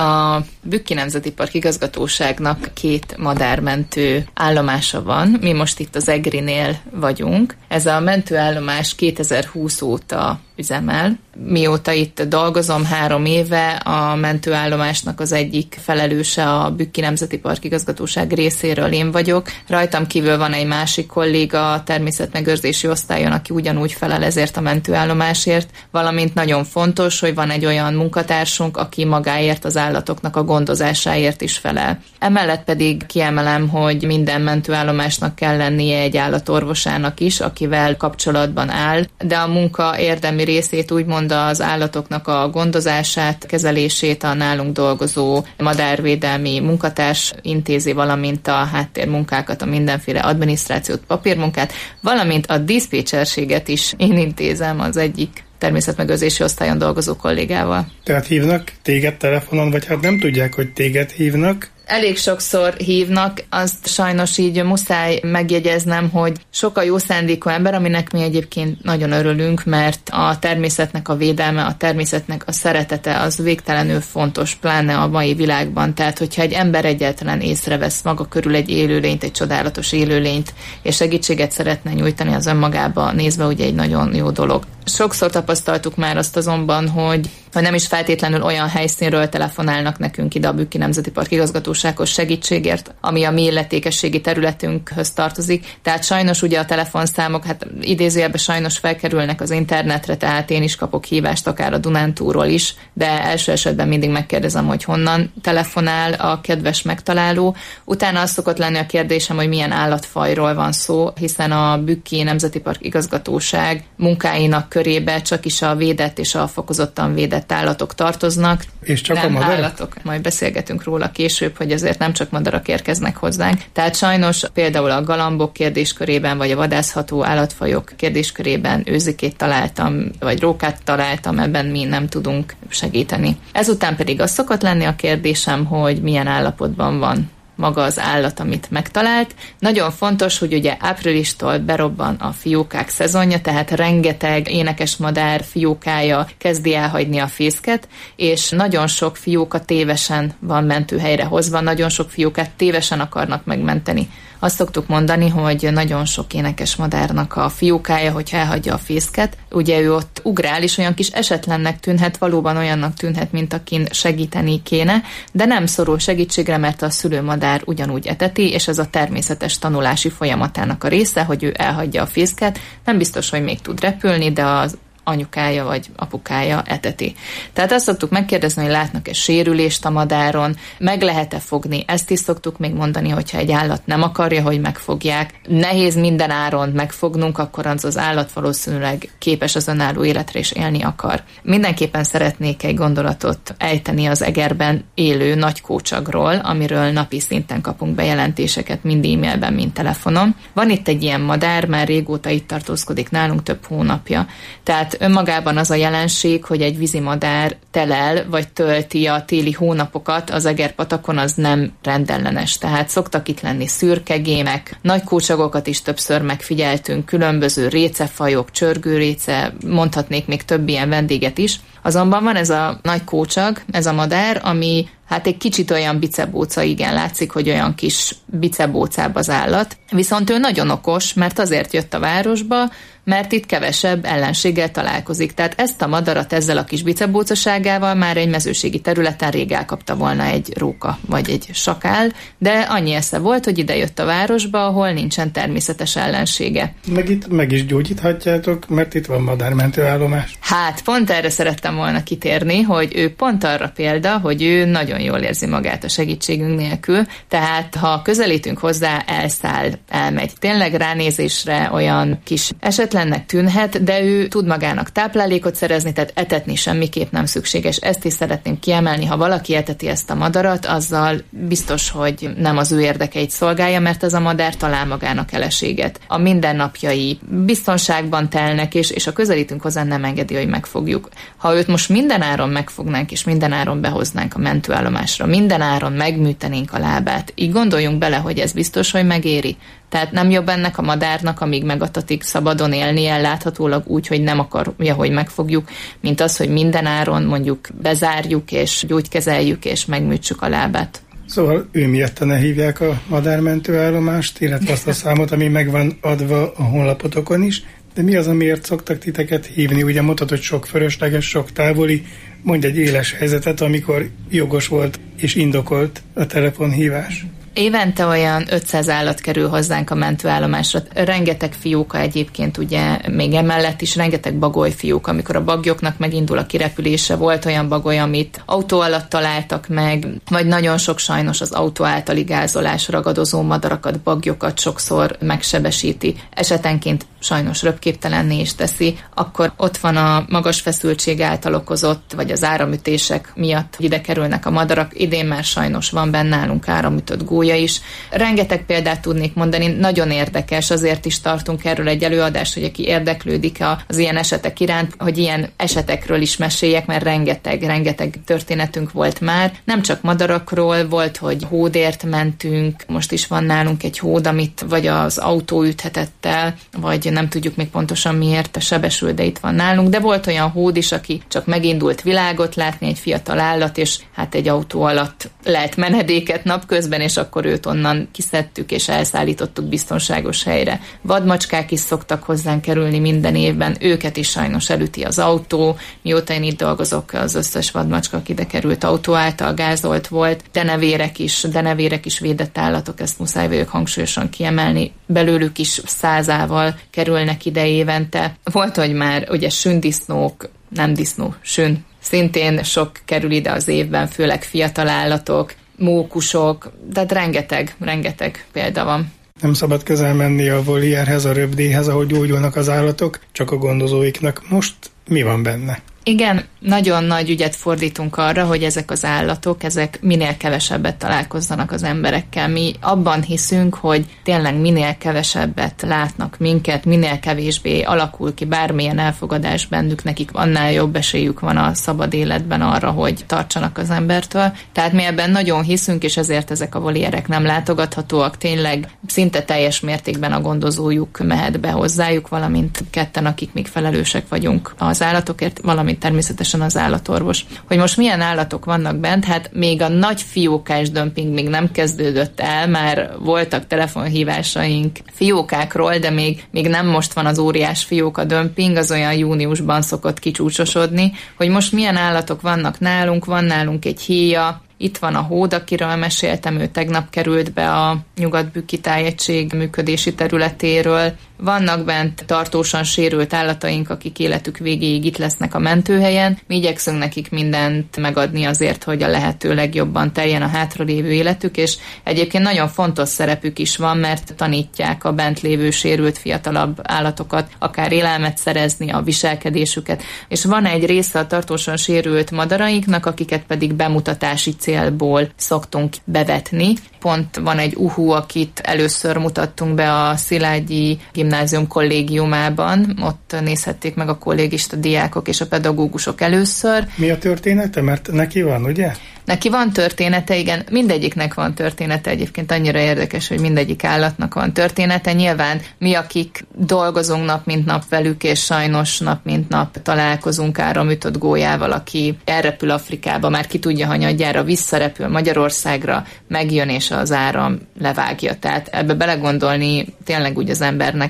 A Bükki Nemzeti Park Igazgatóságnak 2 madármentő állomása van. Mi most itt az Egrinél vagyunk. Ez a mentőállomás 2020 óta üzemel. Mióta itt dolgozom 3 éve, a mentőállomásnak az egyik felelőse a Bükki Nemzeti Park Igazgatóság részéről én vagyok. Rajtam kívül van egy másik kolléga a természetmegőrzési osztályon, aki ugyanúgy felel ezért a mentőállomásért, valamint nagyon fontos, hogy van egy olyan munkatársunk, aki magáért az állatoknak a gondozásáért is felel. Emellett pedig kiemelem, hogy minden mentőállomásnak kell lennie egy állatorvosának is, akivel kapcsolatban áll, de a munka érdemi részét úgymond az állatoknak a gondozását, kezelését a nálunk dolgozó madárvédelmi munkatárs intézi, valamint a háttérmunkákat, a mindenféle adminisztrációt, papírmunkát, valamint a diszpécserséget is én intézem az egyik természetmegőrzési osztályon dolgozó kollégával. Tehát hívnak téged telefonon, vagy hát nem tudják, hogy téged hívnak? Elég sokszor hívnak, azt sajnos így muszáj megjegyeznem, hogy sok a jó szándékú ember, aminek mi egyébként nagyon örülünk, mert a természetnek a védelme, a természetnek a szeretete az végtelenül fontos, pláne a mai világban. Tehát, hogyha egy ember egyáltalán észrevesz maga körül egy élőlényt, egy csodálatos élőlényt, és segítséget szeretne nyújtani, az önmagába nézve ugye egy nagyon jó dolog. Sokszor tapasztaltuk már azt azonban, hogy nem is feltétlenül olyan helyszínről telefonálnak nekünk ide a Bükki Nemzeti Park Igazgatósághoz segítségért, ami a mi illetékességi területünkhöz tartozik. Tehát sajnos ugye a telefonszámok, hát idézőjelben sajnos felkerülnek az internetre, tehát én is kapok hívást akár a Dunántúról is, de első esetben mindig megkérdezem, hogy honnan telefonál a kedves megtaláló. Utána az szokott lenni a kérdésem, hogy milyen állatfajról van szó, hiszen a Bükki Nemzeti Park Igazgatóság munkáinak körébe csak is a védett és a fokozottan védett állatok tartoznak. És csak nem a madarak? Állatok. Majd beszélgetünk róla később, hogy azért nem csak madarak érkeznek hozzánk. Tehát sajnos például a galambok kérdéskörében, vagy a vadászható állatfajok kérdéskörében őzikét találtam, vagy rókát találtam, ebben mi nem tudunk segíteni. Ezután pedig az szokott lenni a kérdésem, hogy milyen állapotban van maga az állat, amit megtalált. Nagyon fontos, hogy ugye áprilistól berobban a fiókák szezonja, tehát rengeteg énekesmadár fiókája kezdi elhagyni a fészket, és nagyon sok fióka tévesen van mentőhelyre hozva, nagyon sok fiókát tévesen akarnak megmenteni. Azt szoktuk mondani, hogy nagyon sok énekesmadárnak a fiókája, hogyha elhagyja a fészket, ugye ő ott ugrál, és olyan kis esetlennek tűnhet, valóban olyannak tűnhet, mint akin segíteni kéne, de nem szorul segítségre, mert a szülőmadár ugyanúgy eteti, és ez a természetes tanulási folyamatának a része, hogy ő elhagyja a fészket, nem biztos, hogy még tud repülni, de az anyukája vagy apukája eteti. Tehát azt szoktuk megkérdezni, hogy látnak-e sérülést a madáron, meg lehet-e fogni, ezt is szoktuk még mondani, hogyha egy állat nem akarja, hogy megfogják. Nehéz minden áron megfognunk, akkor az állat valószínűleg képes az önálló életre és élni akar. Mindenképpen szeretnék egy gondolatot ejteni az Egerben élő nagykócsagról, amiről napi szinten kapunk bejelentéseket, mind e-mailben, mind telefonon. Van itt egy ilyen madár, már régóta itt tartózkodik nálunk, több hónapja. Tehát önmagában az a jelenség, hogy egy vízimadár telel vagy tölti a téli hónapokat az Egerpatakon, az nem rendellenes. Tehát szoktak itt lenni szürkegémek, nagy kócsagokat is többször megfigyeltünk, különböző récefajok, csörgőréce, mondhatnék még több ilyen vendéget is. Azonban van ez a nagy kócsag, ez a madár, ami hát egy kicsit olyan bicebóca, igen, látszik, hogy olyan kis bicebócább az állat. Viszont ő nagyon okos, mert azért jött a városba, mert itt kevesebb ellenséggel találkozik. Tehát ezt a madarat ezzel a kis bicebócaságával már egy mezőségi területen rég elkapta volna egy róka vagy egy sakál, de annyi esze volt, hogy ide jött a városba, ahol nincsen természetes ellensége. Meg itt meg is gyógyíthatjátok, mert itt van madármentőállomás. Hát pont erre szerettem volna kitérni, hogy ő pont arra példa, hogy ő nagyon nagyon jól érzi magát a segítségünk nélkül, tehát ha közelítünk hozzá, elszáll, elmegy. Tényleg ránézésre olyan kis esetlennek tűnhet, de ő tud magának táplálékot szerezni, tehát etetni semmiképp nem szükséges. Ezt is szeretném kiemelni, ha valaki eteti ezt a madarat, azzal biztos, hogy nem az ő érdekeit szolgálja, mert ez a madár talál magának eleséget. A mindennapjai biztonságban telnek, és a közelítünk hozzá nem engedi, hogy megfogjuk. Ha őt most mindenáron megfognánk, és mindenáron behoznánk a mentőállomásra, mindenáron megműtenénk a lábát, így gondoljunk bele, hogy ez biztos, hogy megéri. Tehát nem jobb ennek a madárnak, amíg megadatik, szabadon élnie, láthatólag úgy, hogy nem akarja, hogy megfogjuk, mint az, hogy mindenáron mondjuk bezárjuk, és gyógykezeljük, és megműtsük a lábát. Szóval ő miatt ne hívják a madármentőállomást, illetve azt a számot, ami meg van adva a honlapotokon is, de mi az, amiért szoktak titeket hívni? Ugye mondtad, hogy sok fölösleges, sok távoli, mondj egy éles helyzetet, amikor jogos volt és indokolt a telefonhívás. Évente olyan 500 állat kerül hozzánk a mentőállomásra. Rengeteg fióka egyébként, ugye még emellett is rengeteg bagolyfióka. Amikor a baglyoknak megindul a kirepülése, volt olyan bagoly, amit autó alatt találtak meg, vagy nagyon sok sajnos az autó általi gázolás ragadozó madarakat, bagyokat sokszor megsebesíti. Esetenként sajnos röpképtelenné is teszi. Akkor ott van a magas feszültség által okozott, vagy az áramütések miatt ide kerülnek a madarak. Idén már sajnos van benne nálunk áramütött gólya is. Rengeteg példát tudnék mondani, nagyon érdekes, azért is tartunk erről egy előadást, hogy aki érdeklődik az ilyen esetek iránt, hogy ilyen esetekről is meséljek, mert rengeteg történetünk volt már. Nem csak madarakról, volt, hogy hódért mentünk, most is van nálunk egy hód, amit vagy az autó üthetett el, vagy nem tudjuk még pontosan miért sebesül, de itt van nálunk, de volt olyan hód is, aki csak megindult világot látni, egy fiatal állat, és hát egy autó alatt lelt menedéket napközben, és akkor őt onnan kiszedtük, és elszállítottuk biztonságos helyre. Vadmacskák is szoktak hozzánk kerülni minden évben, őket is sajnos elüti az autó. Mióta én itt dolgozok, az összes vadmacska, aki ide került, autó által gázolt volt. Denevérek is védett állatok, ezt muszáj vagyok hangsúlyosan kiemelni. Belőlük is 100-ával kerülnek ide évente. Volt, hogy már ugye sündisznók, nem disznó, sün, szintén sok kerül ide az évben, főleg fiatal állatok, mókusok, tehát rengeteg példa van. Nem szabad közel menni a volierhez, a röpdéhez, ahogy gyógyulnak az állatok, csak a gondozóiknak. Most mi van benne? Igen, nagyon nagy ügyet fordítunk arra, hogy ezek az állatok, ezek minél kevesebbet találkozzanak az emberekkel. Mi abban hiszünk, hogy tényleg minél kevesebbet látnak minket, minél kevésbé alakul ki bármilyen elfogadás bennük, nekik annál jobb esélyük van a szabad életben arra, hogy tartsanak az embertől. Tehát mi ebben nagyon hiszünk, és ezért ezek a volierek nem látogathatóak. Tényleg szinte teljes mértékben a gondozójuk mehet be hozzájuk, valamint ketten, akik még felelősek vagyunk az állatokért, valamint természetesen az állatorvos. Hogy most milyen állatok vannak bent, hát még a nagy fiókás dömping még nem kezdődött el, már voltak telefonhívásaink fiókákról, de még nem most van az óriás fióka dömping, az olyan júniusban szokott kicsúcsosodni, hogy most milyen állatok vannak nálunk, van nálunk egy híja, itt van a hód, akiről meséltem, ő tegnap került be a Nyugat-Bükki tájegység működési területéről. Vannak bent tartósan sérült állataink, akik életük végéig itt lesznek a mentőhelyen. Mi igyekszünk nekik mindent megadni azért, hogy a lehető legjobban teljen a hátralévő életük, és egyébként nagyon fontos szerepük is van, mert tanítják a bent lévő sérült fiatalabb állatokat, akár élelmet szerezni, a viselkedésüket. És van egy része a tartósan sérült madarainknak, akiket pedig bemutatási célból szoktunk bevetni. Pont van egy uhú, akit először mutattunk be a Szilágyi Gimnázium kollégiumában. Ott nézhették meg a kollégista diákok és a pedagógusok először. Mi a története? Mert neki van, ugye? Neki van története, igen. Mindegyiknek van története, egyébként annyira érdekes, hogy mindegyik állatnak van története. Nyilván mi, akik dolgozunk nap mint nap velük, és sajnos nap mint nap találkozunk áramütött gólyával, aki elrepül Afrikába, már ki tudja hanyadjára, visszarepül Magyarországra, megjön és az áram levágja. Tehát ebbe belegondolni tényleg úgy az embernek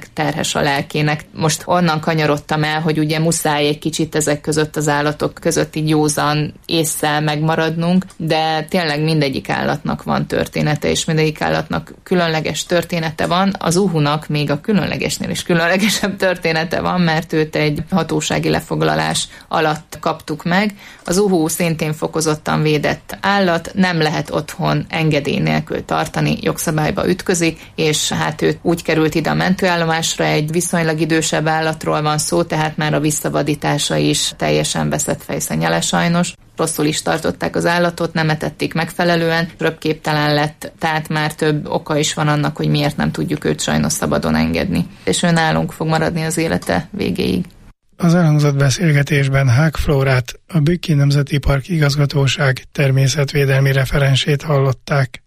terhes a lelkének. Most onnan kanyarodtam el, hogy ugye muszáj egy kicsit ezek között az állatok között így józan ésszel megmaradnunk, de tényleg mindegyik állatnak van története, és mindegyik állatnak különleges története van. Az uhunak még a különlegesnél is különlegesebb története van, mert őt egy hatósági lefoglalás alatt kaptuk meg. Az uhu szintén fokozottan védett állat, nem lehet otthon engedély nélkül tartani, jogszabályba ütközik, és hát ő úgy került ide a mentőállomásra, egy viszonylag idősebb állatról van szó, tehát már a visszavadítása is teljesen veszett fejszennyele sajnos. Rosszul is tartották az állatot, nem etették megfelelően, röpképtelen lett, tehát már több oka is van annak, hogy miért nem tudjuk őt sajnos szabadon engedni. És ő nálunk fog maradni az élete végéig. Az elhangzott beszélgetésben Hák Flórát, a Bükki Nemzeti Park Igazgatóság természetvédelmi referensét hallották.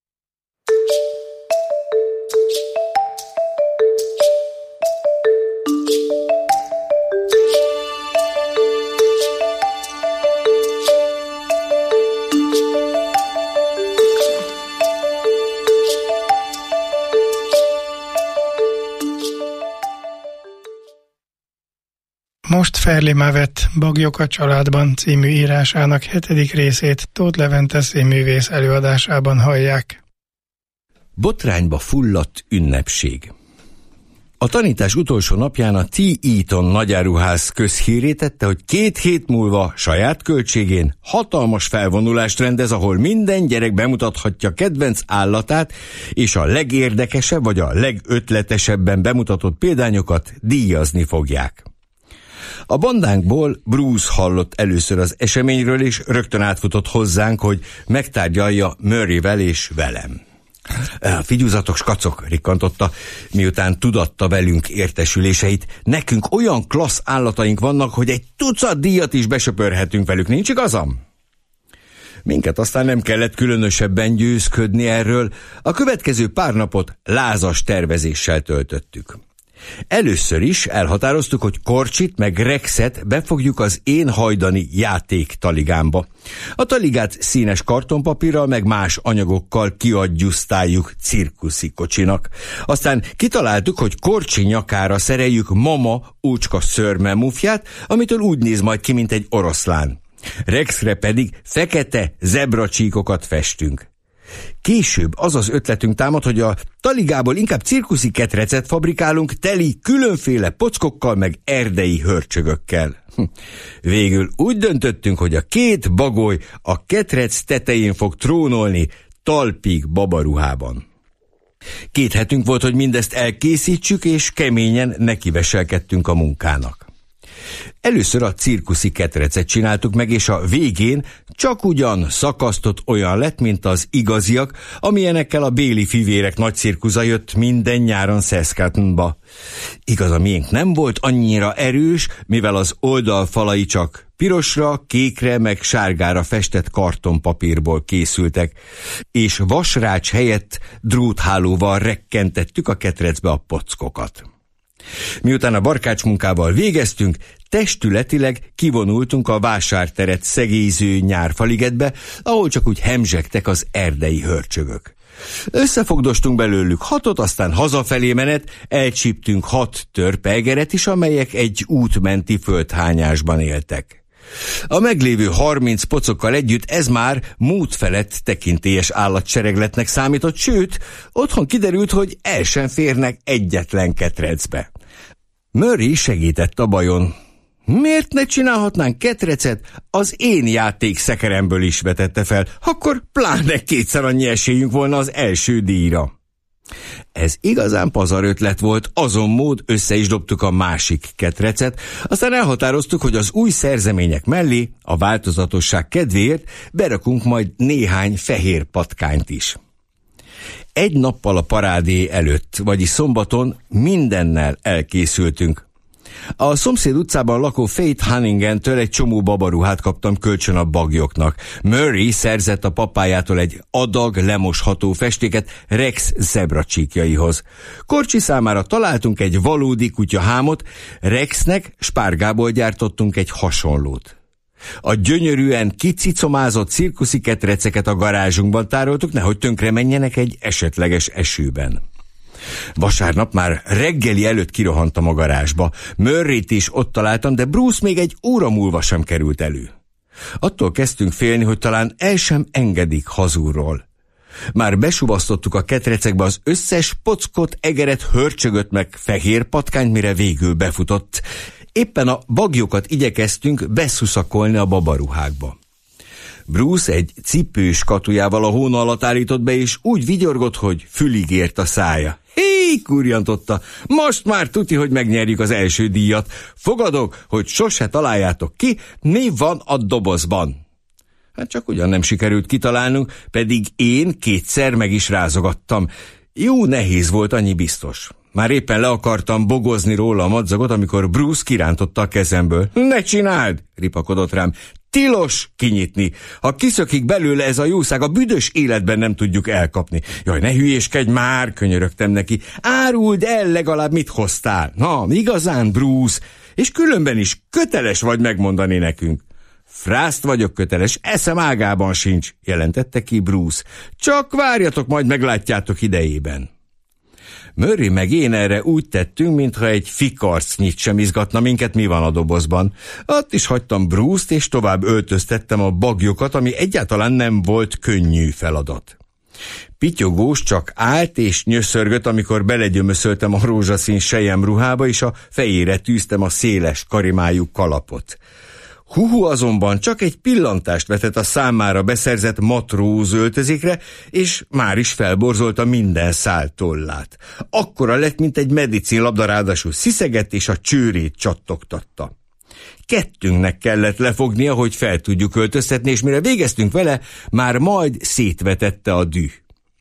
Most Ferli Mavet Bagyok a családban című írásának 7. részét Tóth Levente színművész előadásában hallják. Botrányba fulladt ünnepség. A tanítás utolsó napján a T. Eaton nagyáruház közhírré tette, hogy 2 hét múlva saját költségén hatalmas felvonulást rendez, ahol minden gyerek bemutathatja kedvenc állatát, és a legérdekesebb vagy a legötletesebben bemutatott példányokat díjazni fogják. A bandánkból Bruce hallott először az eseményről, és rögtön átfutott hozzánk, hogy megtárgyalja Murrayvel és velem. Figyúzatok, skacok, rikkantotta, miután tudatta velünk értesüléseit. Nekünk olyan klassz állataink vannak, hogy egy tucat díjat is besöpörhetünk velük, nincs igazam? Minket aztán nem kellett különösebben győzködni erről, a következő pár napot lázas tervezéssel töltöttük. Először is elhatároztuk, hogy Korcsit meg Rexet befogjuk az én hajdani játék taligámba. A taligát színes kartonpapírral meg más anyagokkal kiadjusztáljuk cirkuszi kocsinak. Aztán kitaláltuk, hogy Korcsi nyakára szereljük Mama ócska szőrmemufját, amitől úgy néz majd ki, mint egy oroszlán. Rexre pedig fekete zebracsíkokat festünk. Később az az ötletünk támad, hogy a taligából inkább cirkuszi ketrecet fabrikálunk teli különféle pockokkal meg erdei hörcsögökkel. Végül úgy döntöttünk, hogy a 2 bagoly a ketrec tetején fog trónolni talpig babaruhában. 2 hetünk volt, hogy mindezt elkészítsük, és keményen nekiveselkedtünk a munkának. Először a cirkuszi ketrecet csináltuk meg, és a végén csak ugyan szakasztott olyan lett, mint az igaziak, amilyenekkel a Béli fivérek nagy cirkusza jött minden nyáron Saskatoonba. Igaz, a miénk nem volt annyira erős, mivel az oldalfalai csak pirosra, kékre meg sárgára festett kartonpapírból készültek, és vasrács helyett dróthálóval rekkentettük a ketrecbe a pockokat. Miután a barkácsmunkával végeztünk, testületileg kivonultunk a vásárteret szegélyző Nyárfaligetbe, ahol csak úgy hemzsegtek az erdei hörcsögök. Összefogdostunk belőlük 6, aztán hazafelé menet elcsíptünk 6 törpeegeret is, amelyek egy útmenti földhányásban éltek. A meglévő 30 pocokkal együtt ez már múlt felett tekintélyes állatseregletnek számított, sőt, otthon kiderült, hogy el sem férnek egyetlen ketrecbe. Murray segített a bajon. Miért ne csinálhatnánk ketrecet az én játékszekeremből is, vetette fel, akkor pláne 2-szer annyi esélyünk volna az első díjra. Ez igazán pazar ötlet volt, azon mód össze is dobtuk a másik ketrecet, aztán elhatároztuk, hogy az új szerzemények mellé a változatosság kedvéért berakunk majd néhány fehér patkányt is. 1 nappal a parádé előtt, vagyis szombaton mindennel elkészültünk. A szomszéd utcában lakó Faith Hunningham-től egy csomó babaruhát kaptam kölcsön a bagyoknak. Murray szerzett a papájától egy adag lemosható festéket Rex zebracsíkjaihoz. Korcsi számára találtunk egy valódi kutyahámot, Rexnek spárgából gyártottunk egy hasonlót. A gyönyörűen kicicomázott cirkuszi ketreceket a garázsunkban tároltuk, nehogy tönkre menjenek egy esetleges esőben. Vasárnap már reggeli előtt kirohantam a garázsba. Murrayt is ott találtam, de Bruce még egy óra múlva sem került elő. Attól kezdtünk félni, hogy talán el sem engedik hazulról. Már besuvasztottuk a ketrecekbe az összes pockot, egeret, hörcsögöt meg fehér patkányt, mire végül befutott. Éppen a bagyokat igyekeztünk beszuszakolni a babaruhákba. Bruce egy cipős katujával a hóna alatt állított be, és úgy vigyorgott, hogy fülig ért a szája. Hé, kurjantotta, most már tuti, hogy megnyerjük az első díjat. Fogadok, hogy sose találjátok ki, mi van a dobozban. Hát csak ugyan nem sikerült kitalálnunk, pedig én 2-szer meg is rázogattam. Jó nehéz volt, annyi biztos. Már éppen le akartam bogozni róla a madzagot, amikor Bruce kirántotta a kezemből. Ne csináld, ripakodott rám. Tilos kinyitni. Ha kiszökik belőle ez a jószág, a büdös életben nem tudjuk elkapni. Jaj, ne hülyéskedj már, könyörögtem neki. Áruld el legalább, mit hoztál. Na, igazán, Bruce. És különben is köteles vagy megmondani nekünk. Frászt vagyok köteles, eszem ágában sincs, jelentette ki Bruce. Csak várjatok, majd meglátjátok idejében. Murray meg én erre úgy tettünk, mintha egy fikarcnyit sem izgatna minket, mi van a dobozban. Ott is hagytam Bruce-t, és tovább öltöztettem a bagyokat, ami egyáltalán nem volt könnyű feladat. Pityogós csak állt és nyöszörgött, amikor belegyömöszöltem a rózsaszín selyemruhába, és a fejére tűztem a széles karimájú kalapot. Huhu azonban csak egy pillantást vetett a számára beszerzett matróz öltözékre, és már is felborzolta minden száltollát. Akkora lett, mint egy medicinlabda, ráadásul sziszegett, és a csőrét csattogtatta. Kettőnknek kellett lefognia, hogy fel tudjuk öltöztetni, és mire végeztünk vele, már majd szétvetette a düh.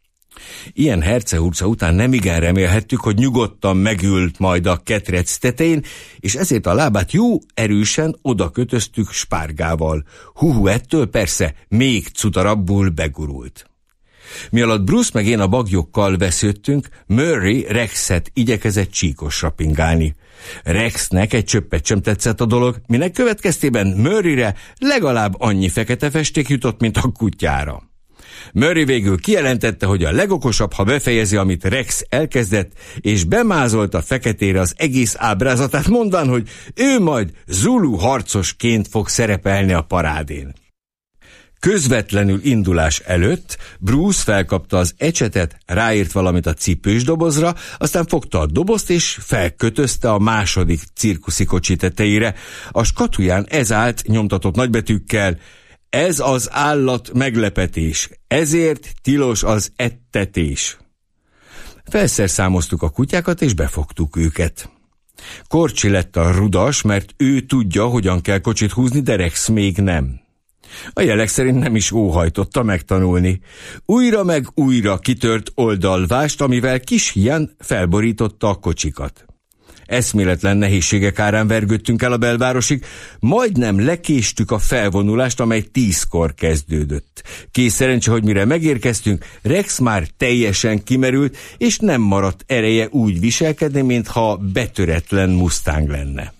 Ilyen hercehurca után nemigen remélhettük, hogy nyugodtan megült majd a ketrec tetején, és ezért a lábát jó erősen oda kötöztük spárgával. Huhu ettől persze még cutarabbul begurult. Mi alatt Bruce meg én a bagyokkal vesződtünk, Murray Rexet igyekezett csíkosra pingálni. Rexnek egy csöppet sem tetszett a dolog, minek következtében Murrayre legalább annyi fekete festék jutott, mint a kutyára. Murray végül kijelentette, hogy a legokosabb, ha befejezi, amit Rex elkezdett, és bemázolta feketére az egész ábrázatát, mondván, hogy ő majd Zulu harcosként fog szerepelni a parádén. Közvetlenül indulás előtt Bruce felkapta az ecsetet, ráírt valamit a cipős dobozra, aztán fogta a dobozt és felkötözte a második cirkuszi kocsi tetejére. A skatuján ez állt nyomtatott nagybetűkkel: ez az állat meglepetés, ezért tilos az ettetés. Felszerszámoztuk a kutyákat, és befogtuk őket. Korcsi lett a rudas, mert ő tudja, hogyan kell kocsit húzni, de Rex még nem. A jelek szerint nem is óhajtotta megtanulni. Újra meg újra kitört oldalvást, amivel kis híján felborította a kocsikat. Eszméletlen nehézségek árán vergődtünk el a belvárosig, majdnem lekéstük a felvonulást, amely 10-kor kezdődött. Kész szerencse, hogy mire megérkeztünk, Rex már teljesen kimerült, és nem maradt ereje úgy viselkedni, mintha betöretlen Mustang lenne.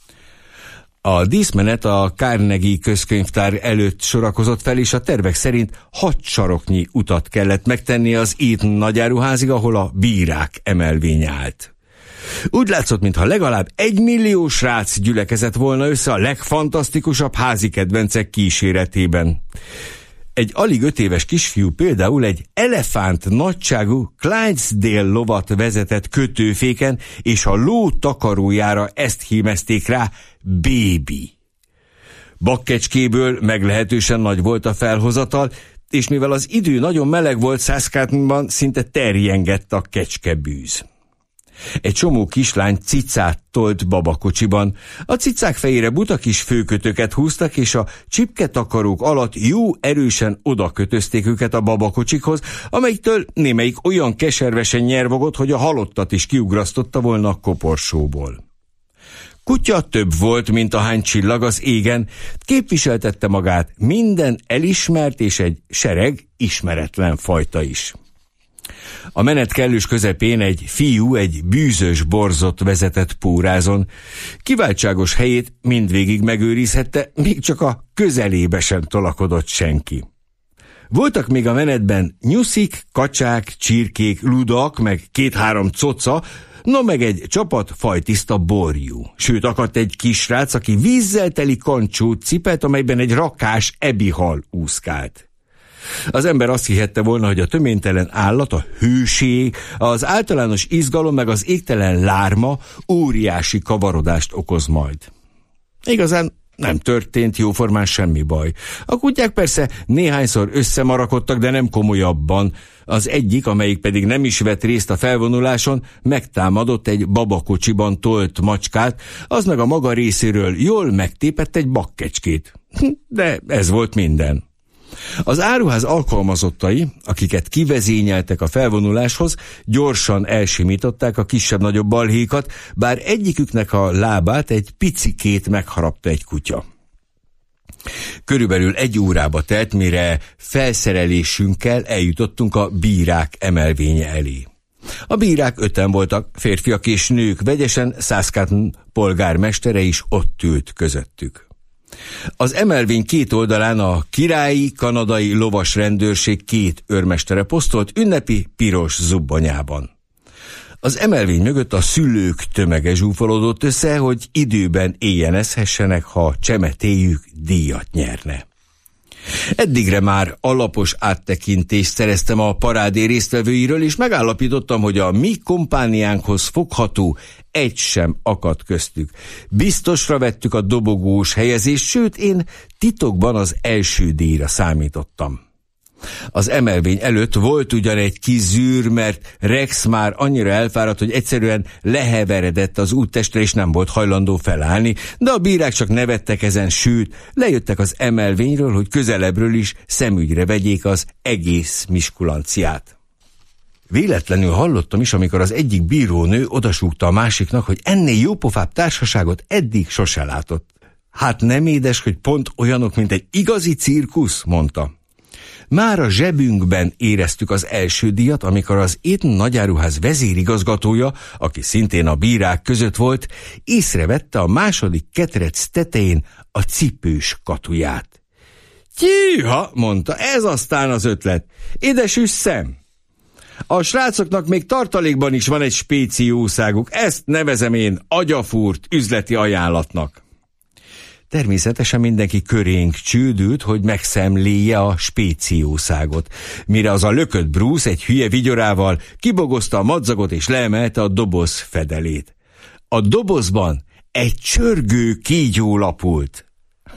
A díszmenet a Carnegie közkönyvtár előtt sorakozott fel, és a tervek szerint 6 saroknyi utat kellett megtenni az Eaton nagyáruházig, ahol a bírák emelvénye állt. Úgy látszott, mintha legalább 1 millió srác gyülekezett volna össze a legfantasztikusabb házi kedvencek kíséretében. Egy alig 5 éves kisfiú például egy elefánt nagyságú Clydesdale lovat vezetett kötőféken, és a ló takarójára ezt hímezték rá: Baby. Bakkecskéből meglehetősen nagy volt a felhozatal, és mivel az idő nagyon meleg volt, Saskatoonban szinte terjengett a kecskebűz. Egy csomó kislány cicát tolt babakocsiban. A cicák fejére buta kis főkötőket húztak, és a csipketakarók alatt jó erősen oda kötözték őket a babakocsikhoz, amelyiktől némelyik olyan keservesen nyervogott, hogy a halottat is kiugrasztotta volna a koporsóból. Kutya több volt, mint ahány csillag az égen, képviseltette magát minden elismert és egy sereg ismeretlen fajta is. A menet kellős közepén egy fiú egy bűzös borzot vezetett pórázon. Kiváltságos helyét mindvégig megőrizhette, még csak a közelébe sem tolakodott senki. Voltak még a menetben nyuszik, kacsák, csirkék, ludak, meg 2-3 coca, no meg egy csapat fajtiszta borjú. Sőt, akadt egy kisrác, aki vízzel teli kancsót cipelt, amelyben egy rakás ebihal úszkált. Az ember azt hihette volna, hogy a töménytelen állat, a hőség, az általános izgalom meg az égtelen lárma óriási kavarodást okoz majd. Igazán nem történt jóformán semmi baj. A kutyák persze néhányszor összemarakodtak, de nem komolyabban. Az egyik, amelyik pedig nem is vett részt a felvonuláson, megtámadott egy babakocsiban tolt macskát, az meg a maga részéről jól megtépett egy bakkecskét. De ez volt minden. Az áruház alkalmazottai, akiket kivezényeltek a felvonuláshoz, gyorsan elsimították a kisebb-nagyobb balhékat, bár egyiküknek a lábát egy picikét megharapta egy kutya. Körülbelül 1 órába telt, mire felszerelésünkkel eljutottunk a bírák emelvénye elé. A bírák 5-en voltak, férfiak és nők vegyesen, Saskatoon polgármestere is ott ült közöttük. Az emelvény 2 oldalán a királyi kanadai lovas rendőrség 2 őrmestere posztolt ünnepi piros zubbonyában. Az emelvény mögött a szülők tömege zsúfolódott össze, hogy időben éjjenezhessenek, ha csemetéjük díjat nyerne. Eddigre már alapos áttekintést szereztem a parádé résztvevőiről, és megállapítottam, hogy a mi kompániánkhoz fogható egy sem akadt köztük. Biztosra vettük a dobogós helyezést, sőt, én titokban az első díjra számítottam. Az emelvény előtt volt ugyan egy kis zűr, mert Rex már annyira elfáradt, hogy egyszerűen leheveredett az úttestre, és nem volt hajlandó felállni, de a bírák csak nevettek ezen, sőt, lejöttek az emelvényről, hogy közelebbről is szemügyre vegyék az egész miskulanciát. Véletlenül hallottam is, amikor az egyik bírónő odasúgta a másiknak, hogy ennél jópofább társaságot eddig sose látott. Hát nem édes, hogy pont olyanok, mint egy igazi cirkusz, mondta. Már a zsebünkben éreztük az első díjat, amikor az Eaton nagyáruház vezérigazgatója, aki szintén a bírák között volt, észrevette a második ketrec tetején a cipős katuját. Tyűha, mondta, ez aztán az ötlet. Édesüs szem! A srácoknak még tartalékban is van egy spéciószáguk, ezt nevezem én agyafúrt üzleti ajánlatnak. Természetesen mindenki körénk csődült, hogy megszemléje a spéciószágot, mire az a lökött Bruce egy hülye vigyorával kibogozta a madzagot és leemelte a doboz fedelét. A dobozban egy csörgő kígyó lapult.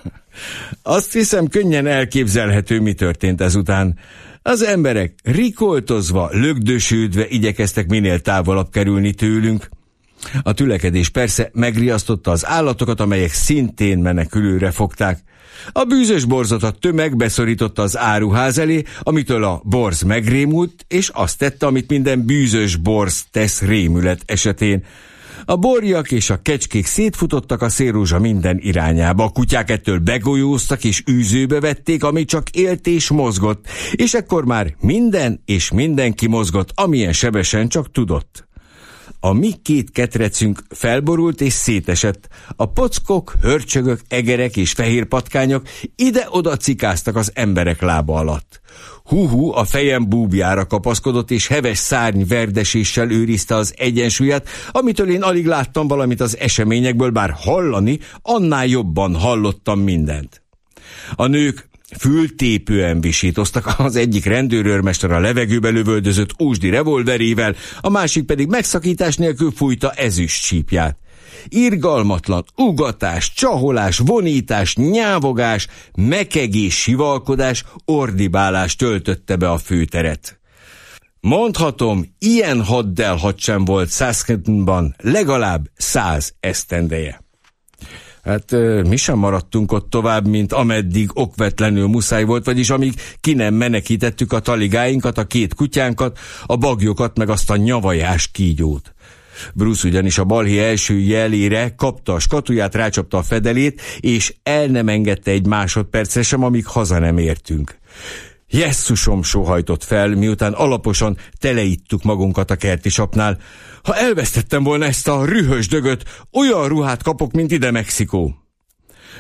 Azt hiszem, könnyen elképzelhető, mi történt ezután. Az emberek rikoltozva, lögdösődve igyekeztek minél távolabb kerülni tőlünk. A tülekedés persze megriasztotta az állatokat, amelyek szintén menekülőre fogták. A bűzös borzot a tömeg beszorította az áruház elé, amitől a borz megrémult, és azt tette, amit minden bűzös borz tesz rémület esetén. A borjak és a kecskék szétfutottak a szélrózsa minden irányába, a kutyák ettől begolyóztak és űzőbe vették, ami csak élt és mozgott, és ekkor már minden és mindenki mozgott, amilyen sebesen csak tudott. A mi 2 ketrecünk felborult és szétesett. A pockok, hörcsögök, egerek és fehér patkányok ide-oda cikáztak az emberek lába alatt. Hú a fejem búbjára kapaszkodott, és heves szárny verdeséssel őrizte az egyensúlyát, amitől én alig láttam valamit az eseményekből, bár hallani, annál jobban hallottam mindent. A nők fültépően visítoztak, az egyik rendőrőrmester a levegőbe lövöldözött ósdi revolverével, a másik pedig megszakítás nélkül fújta ezüst csípját. Irgalmatlan ugatás, csaholás, vonítás, nyávogás, mekegés, sivalkodás, ordibálás töltötte be a főteret. Mondhatom, ilyen haddelhat sem volt Saskatoonban legalább 100 esztendeje. Hát mi sem maradtunk ott tovább, mint ameddig okvetlenül muszáj volt, vagyis amíg ki nem menekítettük a taligáinkat, a 2 kutyánkat, a bagyokat, meg azt a nyavajás kígyót. Bruce ugyanis a balhé első jelére kapta a skatuját, rácsapta a fedelét, és el nem engedte egy másodpercre sem, amíg haza nem értünk. Jesszusom, sóhajtott fel, miután alaposan teleittuk magunkat a kerti sapnál. Ha elvesztettem volna ezt a rühös dögöt, olyan ruhát kapok, mint ide Mexikó.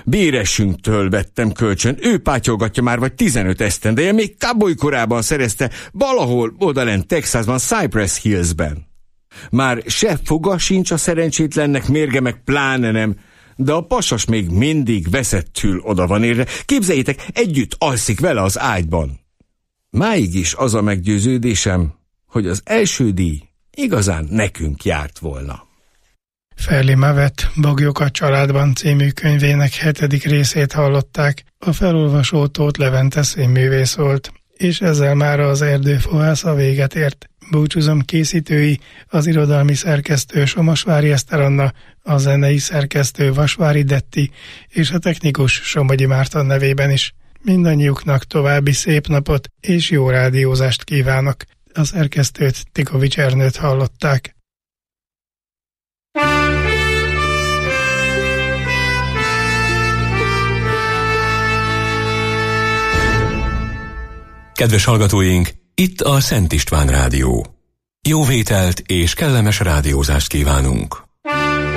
Béresünktől vettem kölcsön, ő pátyolgatja már vagy 15 esztendeje, még cowboy korában szerezte valahol odalent Texasban, Cypress Hillsben. Már se foga sincs a szerencsétlennek, mérge meg pláne nem, de a pasas még mindig veszettül oda van érve. Képzeljétek, együtt alszik vele az ágyban. Máig is az a meggyőződésem, hogy az első díj igazán nekünk járt volna. Ferli Mavet Bagyok a családban című könyvének 7. részét hallották. A felolvasó Tóth Levente színművész volt, és ezzel már az Erdőfohásza véget ért. Búcsúzom készítői, az irodalmi szerkesztő Somasvári Eszter Anna, a zenei szerkesztő Vasvári Detti és a technikus Somogyi Márton nevében is. Mindannyiuknak további szép napot és jó rádiózást kívánok. A szerkesztőt, Tikovics Ernőt hallották. Kedves hallgatóink, itt a Szent István Rádió. Jó vételt és kellemes rádiózást kívánunk!